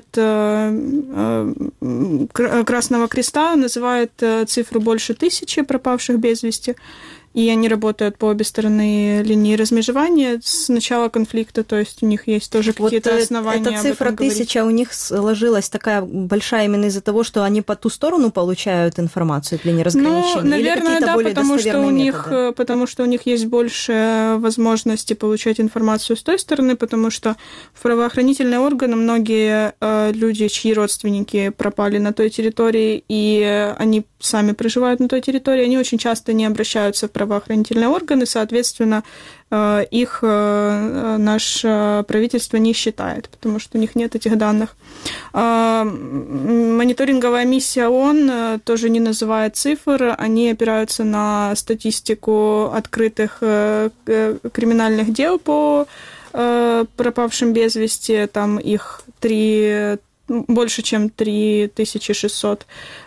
Красного Креста называет цифру больше тысячи пропавших без вести, и они работают по обе стороны линии размежевания с начала конфликта, то есть у них есть тоже какие-то вот основания. Эта цифра тысяча у них сложилась такая большая именно из-за того, что они по ту сторону получают информацию от линии разграничения? Ну, наверное, да, потому что, у них, методы? потому что у них есть больше возможности получать информацию с той стороны, потому что в правоохранительные органы многие люди, чьи родственники пропали на той территории, и они сами проживают на той территории, они очень часто не обращаются в правоохранительные органы, соответственно, их наше правительство не считает, потому что у них нет этих данных. Мониторинговая миссия ООН тоже не называет цифр, они опираются на статистику открытых криминальных дел по пропавшим без вести, там их три, больше, чем три тысячи шестьсот.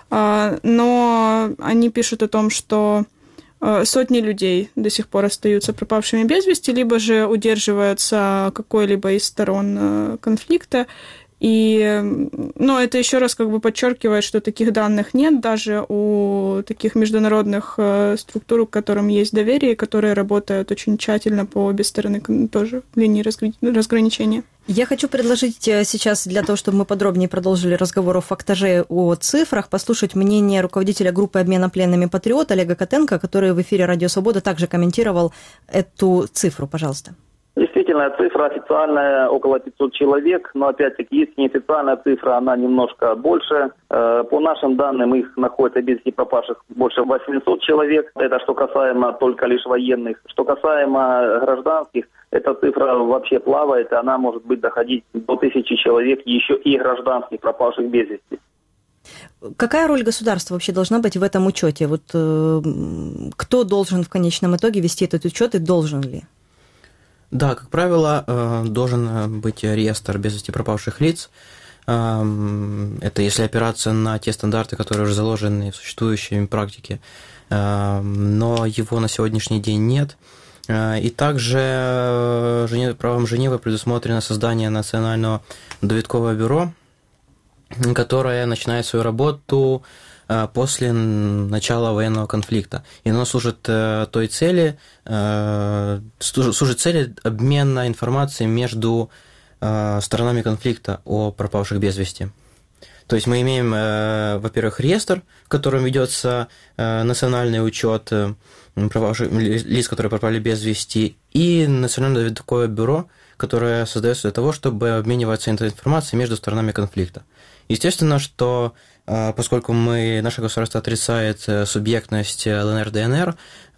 Но они пишут о том, что сотни людей до сих пор остаются пропавшими без вести, либо же удерживаются какой-либо из сторон конфликта. И, ну, это еще раз как бы подчеркивает, что таких данных нет даже у таких международных структур, к которым есть доверие, которые работают очень тщательно по обе стороны тоже линии разграничения. Я хочу предложить сейчас, для того, чтобы мы подробнее продолжили разговор о фактаже, о цифрах, послушать мнение руководителя группы обмена пленными «Патриот» Олега Котенко, который в эфире «Радио Свобода» также комментировал эту цифру. Пожалуйста. Действительно, цифра официальная около пятьсот человек, но опять-таки есть неофициальная цифра, она немножко больше. По нашим данным, их находится без вести пропавших больше восемьсот человек. Это что касаемо только лишь военных. Что касаемо гражданских, эта цифра вообще плавает, и она может быть доходить до тысячи человек, еще и гражданских пропавших без вести. Какая роль государства вообще должна быть в этом учете? Вот э, кто должен в конечном итоге вести этот учет и должен ли? Да, как правило, должен быть реестр без вести пропавших лиц. Это если опираться на те стандарты, которые уже заложены в существующей практике, но его на сегодняшний день нет. И также правом Женевы предусмотрено создание Национального довідкового бюро, которое начинает свою работу после начала военного конфликта. И оно служит той цели, служит цели обмена информацией между сторонами конфликта о пропавших без вести. То есть мы имеем, во-первых, реестр, в котором ведется национальный учет пропавших лиц, которые пропали без вести, и Национальное довідковое бюро, которое создается для того, чтобы обмениваться этой информацией между сторонами конфликта. Естественно, что поскольку мы, наше государство отрицает субъектность ЛНР, ДНР,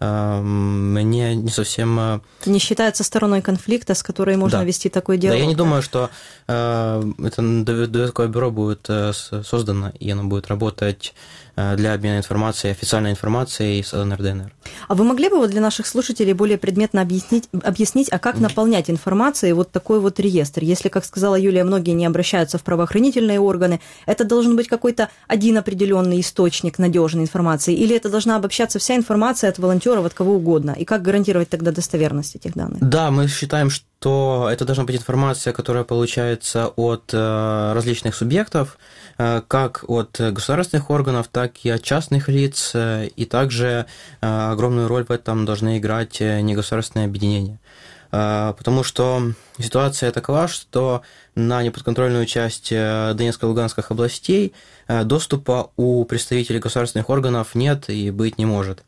мне не совсем... Не считается стороной конфликта, с которой можно да. вести такой диалог. Да, я не думаю, что это довідковое бюро будет создано, и оно будет работать для обмена информацией, официальной информацией с ЛНР, ДНР. А вы могли бы вот для наших слушателей более предметно объяснить, объяснить, а как наполнять информацией вот такой вот реестр? Если, как сказала Юлия, многие не обращаются в правоохранительные органы, это должен быть какой-то один определенный источник надежной информации, или это должна обобщаться вся информация от волонтеров, от кого угодно? И как гарантировать тогда достоверность этих данных? Да, мы считаем, что это должна быть информация, которая получается от различных субъектов, как от государственных органов, так и от частных лиц, и также огромную роль в этом должны играть негосударственные объединения. потому что ситуация такова, что на неподконтрольную часть Донецкой и Луганских областей доступа у представителей государственных органов нет и быть не может.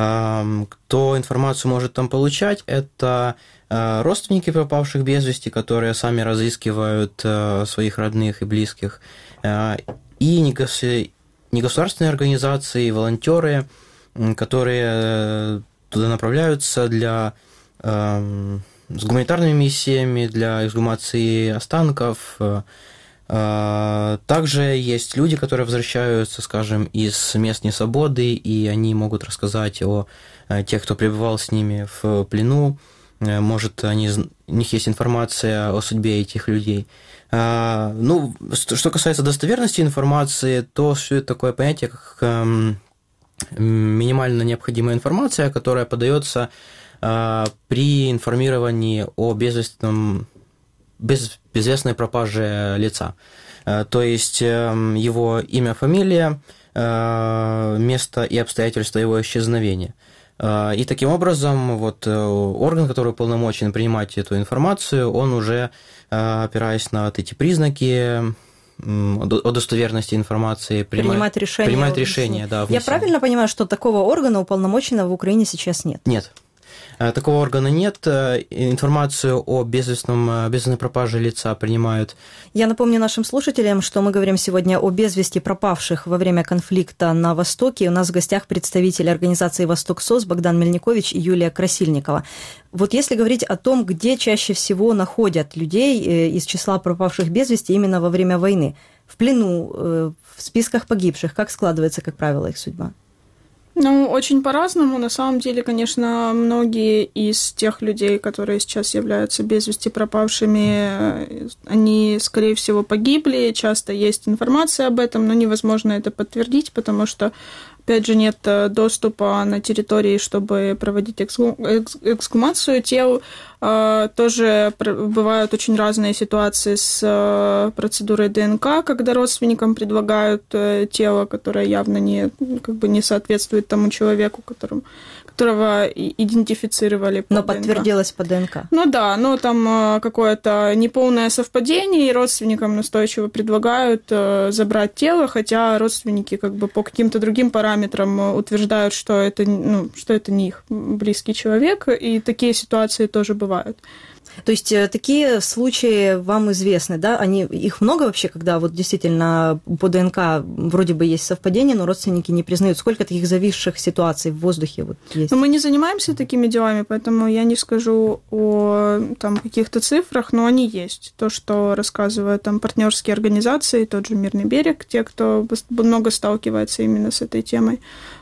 Кто информацию может там получать, это родственники пропавших без вести, которые сами разыскивают своих родных и близких, и негосударственные организации, волонтеры, которые туда направляются для, с гуманитарными миссиями, для эксгумации останков. Также есть люди, которые возвращаются, скажем, из мест несвободы, и они могут рассказать о тех, кто пребывал с ними в плену. Может, они, у них есть информация о судьбе этих людей. Ну, что касается достоверности информации, то существует такое понятие, как минимально необходимая информация, которая подается при информировании о безвестном без, безвестной пропаже лица. То есть его имя, фамилия, место и обстоятельства его исчезновения. И таким образом вот орган, который уполномочен принимать эту информацию, он уже, опираясь на вот эти признаки о достоверности информации, принимает, принимает решение. Принимает решение да, Я правильно понимаю, что такого органа уполномоченного в Украине сейчас нет? Нет. Такого органа нет. Информацию о безвестном, безвестной пропаже лица принимают. Я напомню нашим слушателям, что мы говорим сегодня о без вести пропавших во время конфликта на Востоке. У нас в гостях представители организации «Восток-СОС» Богдан Мельникович и Юлия Красильникова. Вот если говорить о том, где чаще всего находят людей из числа пропавших без вести именно во время войны, в плену, в списках погибших, как складывается, как правило, их судьба? Ну, очень по-разному. На самом деле, конечно, многие из тех людей, которые сейчас являются без вести пропавшими, они, скорее всего, погибли. Часто есть информация об этом, но невозможно это подтвердить, потому что, опять же, нет доступа на территории, чтобы проводить эксгумацию тел. Тоже бывают очень разные ситуации с процедурой ДНК, когда родственникам предлагают тело, которое явно не, как бы не соответствует тому человеку, которым, которого идентифицировали по Но ДНК. Подтвердилось по ДНК. Ну да, но там какое-то неполное совпадение, и родственникам настойчиво предлагают забрать тело, хотя родственники как бы по каким-то другим параметрам утверждают, что это, ну, что это не их близкий человек, и такие ситуации тоже бывают. Бывают. То есть такие случаи вам известны, да? Они, их много вообще, когда вот действительно по ДНК вроде бы есть совпадение, но родственники не признают. Сколько таких зависших ситуаций в воздухе вот есть? Но мы не занимаемся такими делами, поэтому я не скажу о там, каких-то цифрах, но они есть. То, что рассказывают там партнерские организации, тот же «Мирный берег», те, кто много сталкивается именно с этой темой.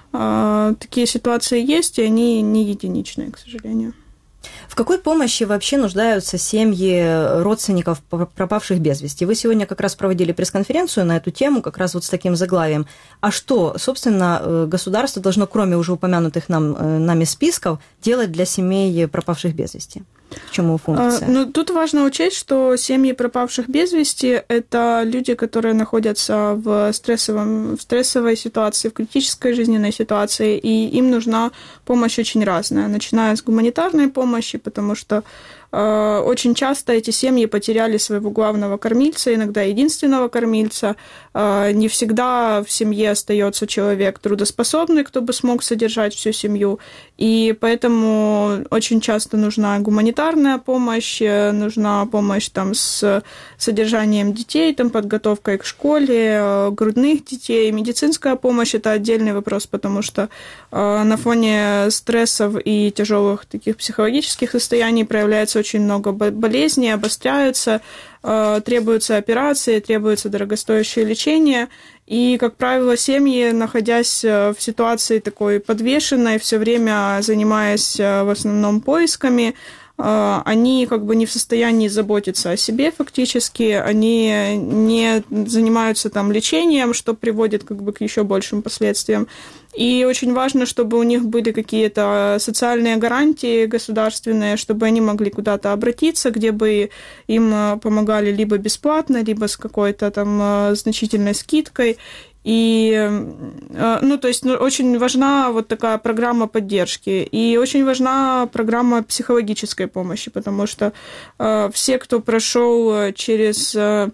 Такие ситуации есть, и они не единичные, к сожалению. В какой помощи вообще нуждаются семьи родственников пропавших без вести? Вы сегодня как раз проводили пресс-конференцию на эту тему, как раз вот с таким заглавием. А что, собственно, государство должно, кроме уже упомянутых нам, нами списков, делать для семей пропавших без вести? В чем его функция? Ну, тут важно учесть, что семьи пропавших без вести – это люди, которые находятся в, стрессовом, в стрессовой ситуации, в критической жизненной ситуации, и им нужна помощь очень разная, начиная с гуманитарной помощи, потому что э, очень часто эти семьи потеряли своего главного кормильца, иногда единственного кормильца. Э, не всегда в семье остается человек трудоспособный, кто бы смог содержать всю семью, и поэтому очень часто нужна гуманитарная помощь, нужна помощь там, с содержанием детей, там, подготовкой к школе, грудных детей. Медицинская помощь – это отдельный вопрос, потому что э, на фоне стрессов и тяжелых таких психологических состояний проявляется очень много болезней, обостряются, э, требуются операции, требуется дорогостоящее лечение. И, как правило, семьи, находясь в ситуации такой подвешенной, все время занимаясь в основном поисками, они как бы не в состоянии заботиться о себе фактически, они не занимаются там лечением, что приводит как бы к еще большим последствиям. И очень важно, чтобы у них были какие-то социальные гарантии государственные, чтобы они могли куда-то обратиться, где бы им помогали либо бесплатно, либо с какой-то там значительной скидкой. И, ну, то есть, ну, очень важна вот такая программа поддержки. И очень важна программа психологической помощи, потому что э, все, кто прошел через э,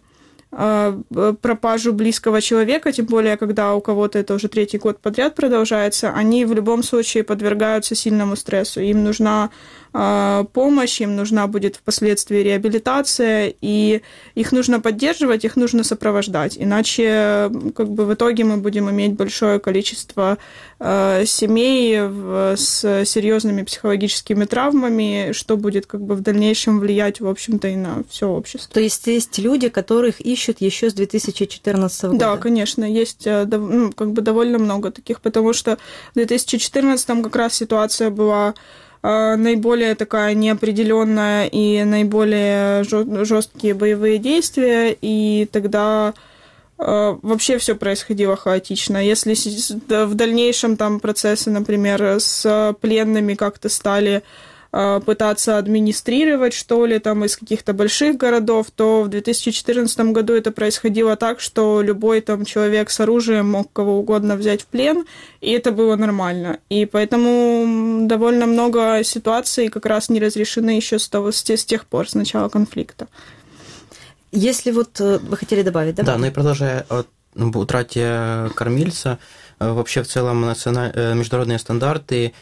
пропажу близкого человека, тем более, когда у кого-то это уже третий год подряд продолжается, они в любом случае подвергаются сильному стрессу. Им нужна э, помощь, им нужна будет впоследствии реабилитация, и их нужно поддерживать, их нужно сопровождать. Иначе как бы, в итоге мы будем иметь большое количество э, семей в, с серьезными психологическими травмами, что будет как бы, в дальнейшем влиять, в общем-то, и на все общество. То есть есть люди, которых ищут еще с две тысячи четырнадцатого года? Да, конечно, есть ну, как бы довольно много таких, потому что в две тысячи четырнадцатом как раз ситуация была наиболее такая неопределенная и наиболее жесткие боевые действия, и тогда вообще все происходило хаотично. Если в дальнейшем там процессы, например, с пленными как-то стали пытаться администрировать, что ли, там из каких-то больших городов, то в две тысячи четырнадцатом году это происходило так, что любой там человек с оружием мог кого угодно взять в плен, и это было нормально. И поэтому довольно много ситуаций как раз не разрешены еще с, того, с тех пор, с начала конфликта. Если вот вы хотели добавить, да? Да, ну и продолжая о утрате кормильца, вообще в целом националь... международные стандарты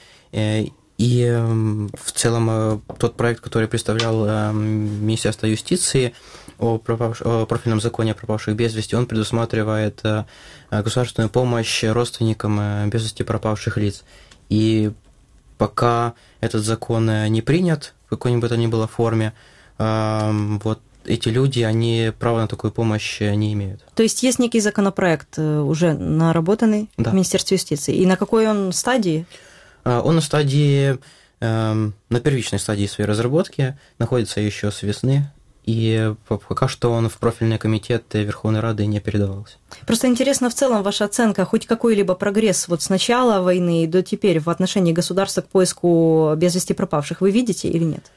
и в целом тот проект, который представлял Министерство юстиции о, пропавш... о профильном законе о пропавших без вести, он предусматривает государственную помощь родственникам без вести пропавших лиц. И пока этот закон не принят в какой-нибудь бы то ни было форме, вот эти люди, они права на такую помощь не имеют. То есть есть некий законопроект уже наработанный да. в Министерстве юстиции. И на какой он стадии? Он на стадии, на первичной стадии своей разработки, находится еще с весны, и пока что он в профильный комитет Верховной Рады не передавался. Просто интересно в целом ваша оценка, хоть какой-либо прогресс вот с начала войны до теперь в отношении государства к поиску без вести пропавших вы видите или нет?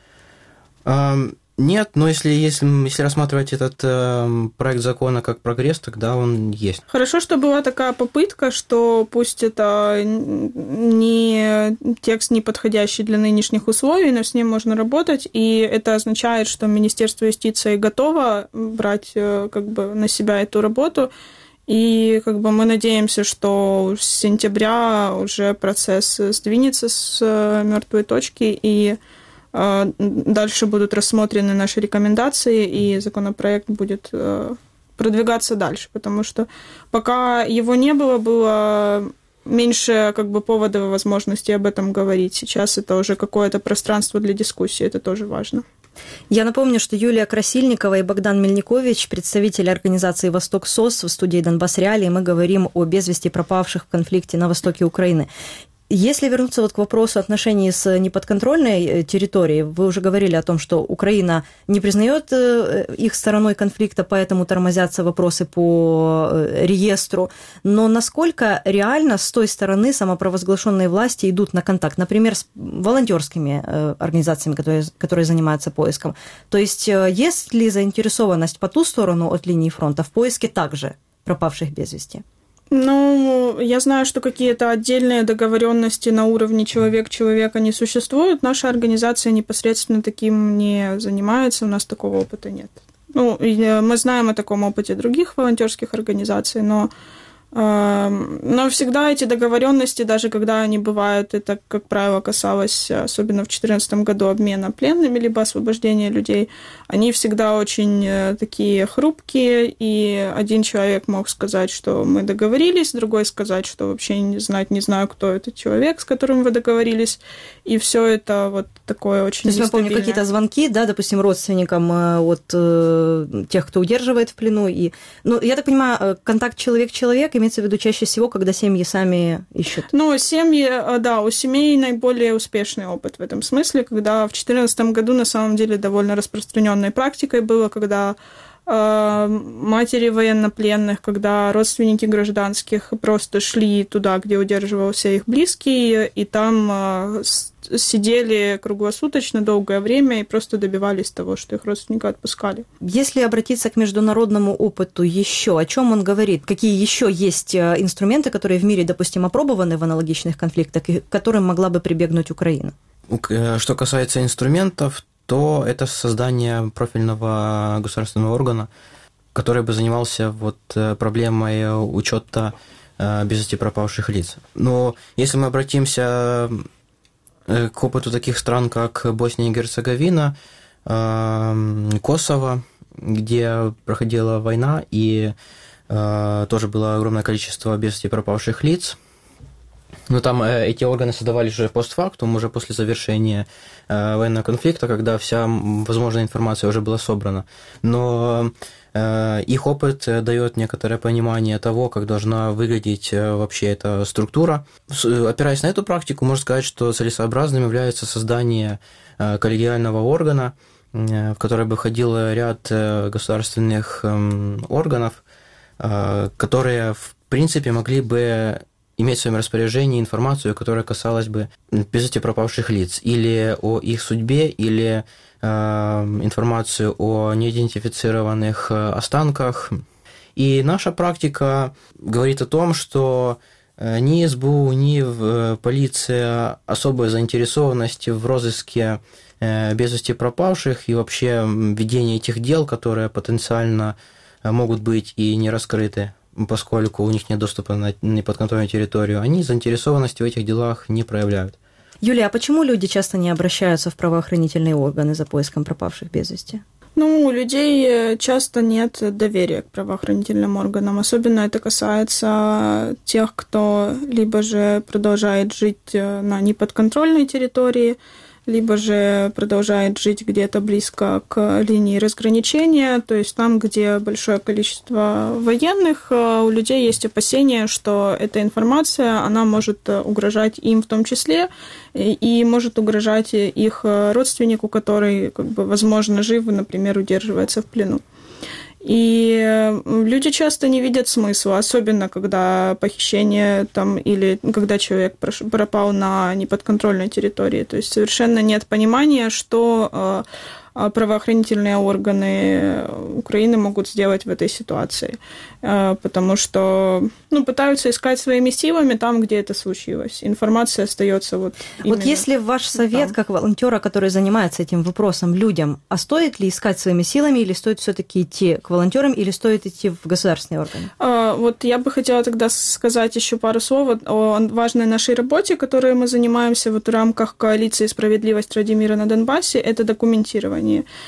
Нет, но если, если, если рассматривать этот э, проект закона как прогресс, тогда он есть. Хорошо, что была такая попытка, что пусть это не текст, не подходящий для нынешних условий, но с ним можно работать, и это означает, что Министерство юстиции готово брать э, как бы, на себя эту работу, и как бы, мы надеемся, что с сентября уже процесс сдвинется с мертвой точки, и дальше будут рассмотрены наши рекомендации, и законопроект будет продвигаться дальше, потому что пока его не было, было меньше как бы, поводов и возможностей об этом говорить. Сейчас это уже какое-то пространство для дискуссии, это тоже важно. Я напомню, что Юлия Красильникова и Богдан Мельникович, представители организации «Восток СОС» в студии «Донбасс Реалии», мы говорим о без вести пропавших в конфликте на востоке Украины. Если вернуться вот к вопросу отношений с неподконтрольной территорией, вы уже говорили о том, что Украина не признает их стороной конфликта, поэтому тормозятся вопросы по реестру. Но насколько реально с той стороны самопровозглашенные власти идут на контакт, например, с волонтерскими организациями, которые, которые занимаются поиском? То есть есть ли заинтересованность по ту сторону от линии фронта в поиске также пропавших без вести? Ну, я знаю, что какие-то отдельные договоренности на уровне человек-человека не существуют. Наша организация непосредственно таким не занимается, у нас такого опыта нет. Ну, мы знаем о таком опыте других волонтерских организаций, но, э, но всегда эти договоренности, даже когда они бывают, это, как правило, касалось, особенно в две тысячи четырнадцатом году, обмена пленными, либо освобождения людей, они всегда очень такие хрупкие, и один человек мог сказать, что мы договорились, другой сказать, что вообще не знать, не знаю, кто этот человек, с которым вы договорились, и все это вот такое очень нестабильное. То есть, я помню, какие-то звонки, да, допустим, родственникам от э, тех, кто удерживает в плену, и, ну, я так понимаю, контакт человек-человек имеется в виду чаще всего, когда семьи сами ищут. Ну, семьи, да, у семей наиболее успешный опыт в этом смысле, когда в две тысячи четырнадцатом году на самом деле довольно распространенной практикой было, когда матери военнопленных, когда родственники гражданских просто шли туда, где удерживался их близкий, и там сидели круглосуточно долгое время и просто добивались того, что их родственника отпускали. Если обратиться к международному опыту еще, о чем он говорит? Какие еще есть инструменты, которые в мире, допустим, опробованы в аналогичных конфликтах, и к которым могла бы прибегнуть Украина? Что касается инструментов, то это создание профильного государственного органа, который бы занимался вот проблемой учета без вести пропавших лиц. Но если мы обратимся к опыту таких стран, как Босния и Герцеговина, Косово, где проходила война и тоже было огромное количество без вести пропавших лиц, но там эти органы создавались уже постфактум, уже после завершения военного конфликта, когда вся возможная информация уже была собрана. Но их опыт дает некоторое понимание того, как должна выглядеть вообще эта структура. Опираясь на эту практику, можно сказать, что целесообразным является создание коллегиального органа, в который бы входил ряд государственных органов, которые, в принципе, могли бы иметь в своем распоряжении информацию, которая касалась бы без вести пропавших лиц, или о их судьбе, или э, информацию о неидентифицированных останках. И наша практика говорит о том, что ни СБУ, ни полиция особой заинтересованности в розыске без вести пропавших и вообще ведении этих дел, которые потенциально могут быть и не раскрыты, поскольку у них нет доступа на неподконтрольную территорию, они заинтересованности в этих делах не проявляют. Юлия, а почему люди часто не обращаются в правоохранительные органы за поиском пропавших без вести? Ну, у людей часто нет доверия к правоохранительным органам. Особенно это касается тех, кто либо же продолжает жить на неподконтрольной территории, либо же продолжает жить где-то близко к линии разграничения, то есть там, где большое количество военных, у людей есть опасения, что эта информация, она может угрожать им в том числе, и может угрожать их родственнику, который, как бы, возможно, жив, например, удерживается в плену. И люди часто не видят смысла, особенно когда похищение там, или когда человек пропал на неподконтрольной территории. То есть совершенно нет понимания, что правоохранительные органы Украины могут сделать в этой ситуации. Потому что ну, пытаются искать своими силами там, где это случилось. Информация остается вот именно... Вот если ваш совет, там, как волонтера, который занимается этим вопросом, людям, а стоит ли искать своими силами, или стоит все-таки идти к волонтерам, или стоит идти в государственные органы? Вот я бы хотела тогда сказать еще пару слов о важной нашей работе, которой мы занимаемся вот в рамках коалиции «Справедливость ради мира на Донбассе», это документирование.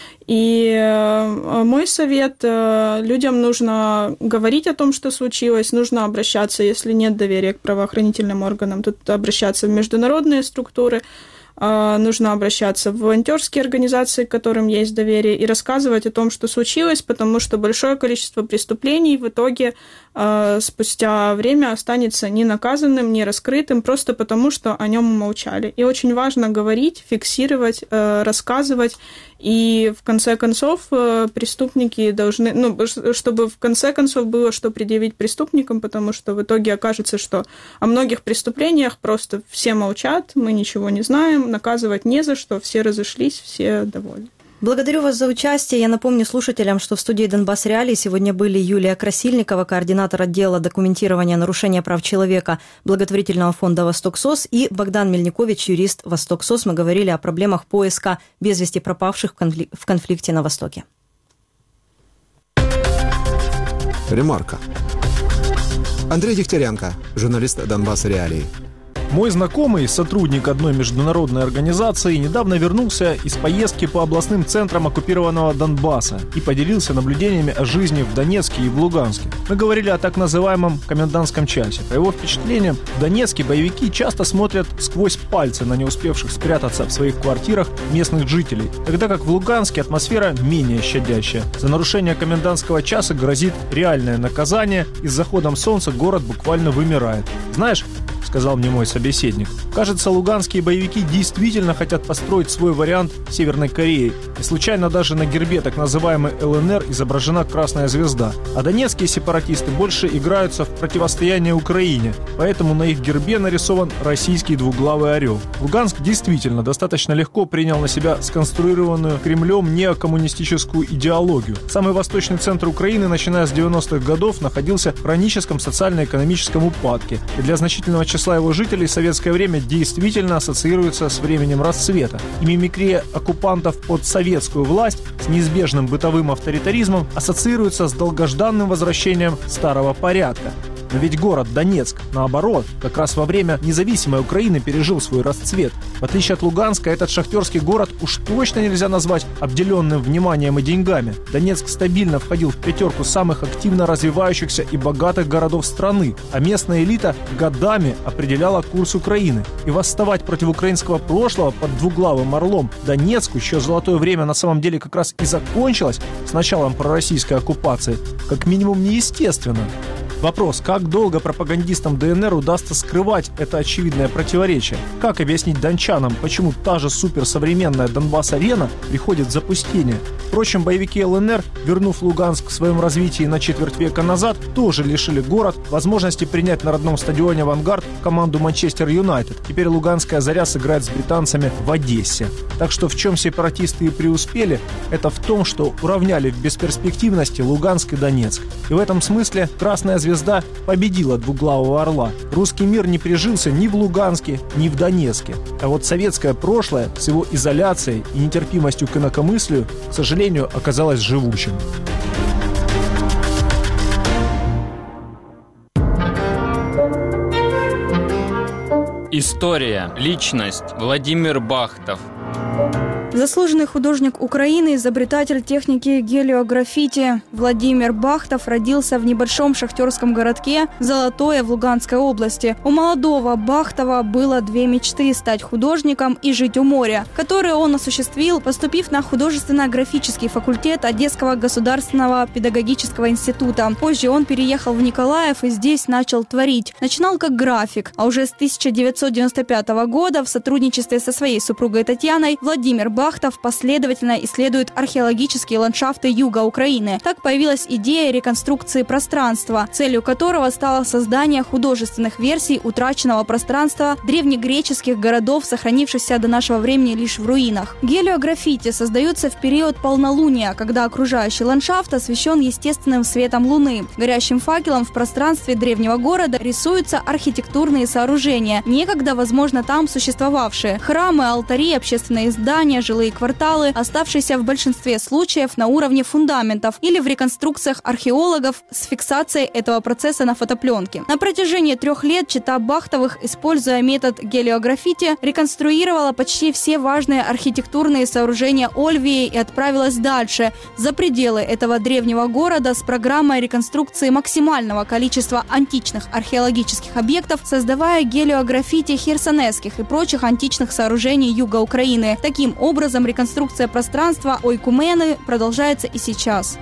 И мой совет: людям нужно говорить о том, что случилось, нужно обращаться, если нет доверия к правоохранительным органам, то обращаться в международные структуры, нужно обращаться в волонтерские организации, к которым есть доверие, и рассказывать о том, что случилось, потому что большое количество преступлений в итоге спустя время останется не наказанным, не раскрытым, просто потому что о нем умолчали. И очень важно говорить, фиксировать, рассказывать, и в конце концов преступники должны, ну, чтобы в конце концов было что предъявить преступникам, потому что в итоге окажется, что о многих преступлениях просто все молчат, мы ничего не знаем, наказывать не за что, все разошлись, все довольны. Благодарю вас за участие. Я напомню слушателям, что в студии «Донбасс Реалии» сегодня были Юлия Красильникова, координатор отдела документирования нарушения прав человека благотворительного фонда «Восток-СОС», и Богдан Мельникович, юрист «Восток-СОС». Мы говорили о проблемах поиска без вести пропавших в конфликте на Востоке. Ремарка. Андрей Дегтяренко, журналист «Донбасс Реалии». Мой знакомый, сотрудник одной международной организации, недавно вернулся из поездки по областным центрам оккупированного Донбасса и поделился наблюдениями о жизни в Донецке и в Луганске. Мы говорили о так называемом комендантском часе. По его впечатлениям, в Донецке боевики часто смотрят сквозь пальцы на не успевших спрятаться в своих квартирах местных жителей, тогда как в Луганске атмосфера менее щадящая. За нарушение комендантского часа грозит реальное наказание, и с заходом солнца город буквально вымирает. Знаешь, сказал мне мой собеседник, Кажется, луганские боевики действительно хотят построить свой вариант Северной Кореи. И случайно даже на гербе так называемой эл эн эр изображена красная звезда. А донецкие сепаратисты больше играются в противостояние Украине, поэтому на их гербе нарисован российский двуглавый орел. Луганск действительно достаточно легко принял на себя сконструированную Кремлем неокоммунистическую идеологию. Самый восточный центр Украины, начиная с девяностых годов, находился в хроническом социально-экономическом упадке. И для значительного числа его жителей советское время действительно ассоциируется с временем расцвета. И мимикрия оккупантов под советскую власть с неизбежным бытовым авторитаризмом ассоциируется с долгожданным возвращением старого порядка. Но ведь город Донецк, наоборот, как раз во время независимой Украины пережил свой расцвет. В отличие от Луганска, этот шахтерский город уж точно нельзя назвать обделенным вниманием и деньгами. Донецк стабильно входил в пятерку самых активно развивающихся и богатых городов страны, а местная элита годами определяла курс Украины. И восставать против украинского прошлого под двуглавым орлом Донецку, еще золотое время на самом деле как раз и закончилось с началом пророссийской оккупации, как минимум неестественно. Вопрос, как долго пропагандистам дэ эн эр удастся скрывать это очевидное противоречие? Как объяснить дончанам, почему та же суперсовременная Донбасс-арена приходит в запустение? Впрочем, боевики эл эн эр, вернув Луганск в своем развитии на четверть века назад, тоже лишили город возможности принять на родном стадионе «Авангард» команду «Манчестер Юнайтед». Теперь луганская «Заря» сыграет с британцами в Одессе. Так что в чем сепаратисты и преуспели, это в том, что уравняли в бесперспективности Луганск и Донецк. И в этом смысле «Красная звезда» победила двуглавого орла. Русский мир не прижился ни в Луганске, ни в Донецке. А вот советское прошлое с его изоляцией и нетерпимостью к инакомыслию, к сожалению, оказалось живучим. История. Личность. Владимир Бахтов. Заслуженный художник Украины, изобретатель техники гелиограффити Владимир Бахтов родился в небольшом шахтерском городке Золотое в Луганской области. У молодого Бахтова было две мечты – стать художником и жить у моря, которые он осуществил, поступив на художественно-графический факультет Одесского государственного педагогического института. Позже он переехал в Николаев и здесь начал творить. Начинал как график, а уже с тысяча девятьсот девяносто пятого года в сотрудничестве со своей супругой Татьяной Владимир Бахтов Бахтов последовательно исследует археологические ландшафты юга Украины. Так появилась идея реконструкции пространства, целью которого стало создание художественных версий утраченного пространства древнегреческих городов, сохранившихся до нашего времени лишь в руинах. Гелиограффити создаются в период полнолуния, когда окружающий ландшафт освещен естественным светом луны. Горящим факелом в пространстве древнего города рисуются архитектурные сооружения, некогда, возможно, там существовавшие. Храмы, алтари, общественные здания, жилые кварталы, оставшиеся в большинстве случаев на уровне фундаментов или в реконструкциях археологов с фиксацией этого процесса на фотопленке. На протяжении трех лет чета Бахтовых, используя метод гелиограффити, реконструировала почти все важные архитектурные сооружения Ольвии и отправилась дальше, за пределы этого древнего города, с программой реконструкции максимального количества античных археологических объектов, создавая гелиограффити херсонесских и прочих античных сооружений юга Украины. Таким образом, Образом реконструкция пространства Ойкумены продолжается и сейчас.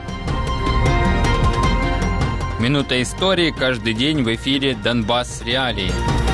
Минута истории каждый день в эфире «Донбасс Реалии».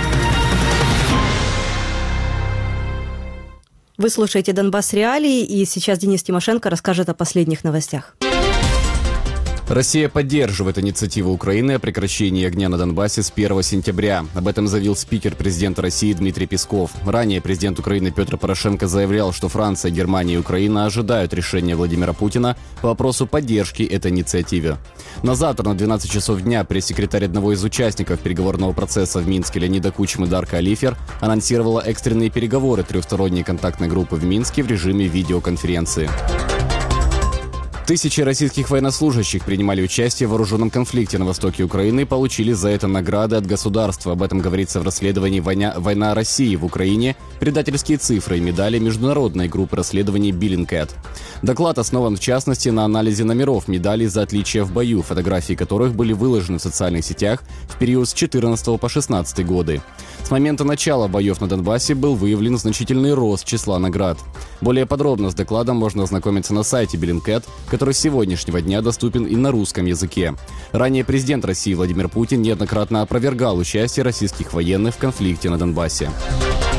Вы слушаете «Донбасс Реалии», и сейчас Денис Тимошенко расскажет о последних новостях. Россия поддерживает инициативу Украины о прекращении огня на Донбассе с первого сентября. Об этом заявил спикер президента России Дмитрий Песков. Ранее президент Украины Петр Порошенко заявлял, что Франция, Германия и Украина ожидают решения Владимира Путина по вопросу поддержки этой инициативе. На завтра на двенадцать часов дня пресс-секретарь одного из участников переговорного процесса в Минске Леонида Кучма и Дарка Алифер анонсировала экстренные переговоры трехсторонней контактной группы в Минске в режиме видеоконференции. Тысячи российских военнослужащих принимали участие в вооруженном конфликте на востоке Украины и получили за это награды от государства. Об этом говорится в расследовании «Война, «Война России в Украине. Предательские цифры и медали» международной группы расследований Bellingcat. Доклад основан, в частности, на анализе номеров медалей за отличия в бою, фотографии которых были выложены в социальных сетях в период с четырнадцатого по шестнадцатый годы. С момента начала боев на Донбассе был выявлен значительный рост числа наград. Более подробно с докладом можно ознакомиться на сайте Bellingcat, который с сегодняшнего дня доступен и на русском языке. Ранее президент России Владимир Путин неоднократно опровергал участие российских военных в конфликте на Донбассе.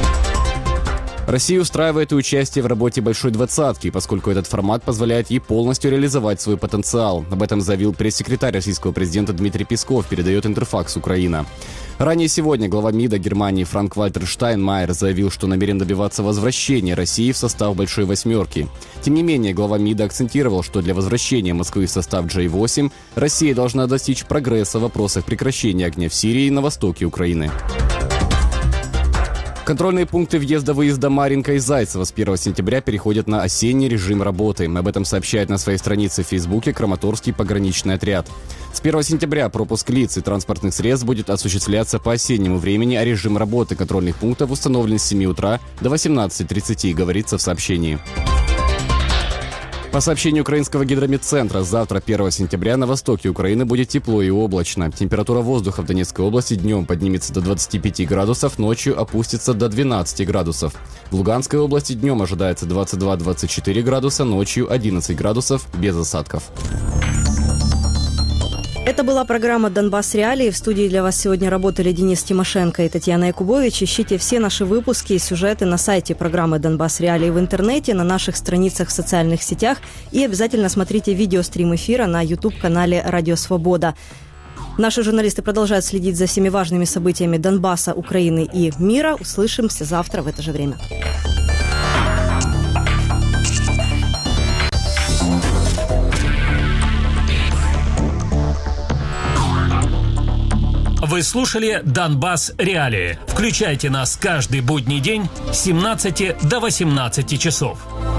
Россия устраивает и участие в работе «Большой двадцатки», поскольку этот формат позволяет ей полностью реализовать свой потенциал. Об этом заявил пресс-секретарь российского президента Дмитрий Песков, передает Интерфакс Украина. Ранее сегодня глава МИДа Германии Франк-Вальтер Штайнмайер заявил, что намерен добиваться возвращения России в состав «Большой восьмерки». Тем не менее, глава МИДа акцентировал, что для возвращения Москвы в состав джей восемь Россия должна достичь прогресса в вопросах прекращения огня в Сирии и на востоке Украины. Контрольные пункты въезда-выезда Марьинка и Зайцево с первого сентября переходят на осенний режим работы. Об этом сообщает на своей странице в Фейсбуке Краматорский пограничный отряд. С первого сентября пропуск лиц и транспортных средств будет осуществляться по осеннему времени, а режим работы контрольных пунктов установлен с семи утра до восемнадцати тридцати, говорится в сообщении. По сообщению украинского гидрометцентра, завтра, первого сентября, на востоке Украины будет тепло и облачно. Температура воздуха в Донецкой области днем поднимется до двадцати пяти градусов, ночью опустится до двенадцати градусов. В Луганской области днем ожидается двадцать два — двадцать четыре градуса, ночью одиннадцать градусов, без осадков. Это была программа «Донбасс Реалии». В студии для вас сегодня работали Денис Тимошенко и Татьяна Якубович. Ищите все наши выпуски и сюжеты на сайте программы «Донбасс Реалии» в интернете, на наших страницах в социальных сетях. И обязательно смотрите видеострим эфира на YouTube-канале «Радио Свобода». Наши журналисты продолжают следить за всеми важными событиями Донбасса, Украины и мира. Услышимся завтра в это же время. Вы слушали «Донбасс Реалии». Включайте нас каждый будний день с семнадцати до восемнадцати часов.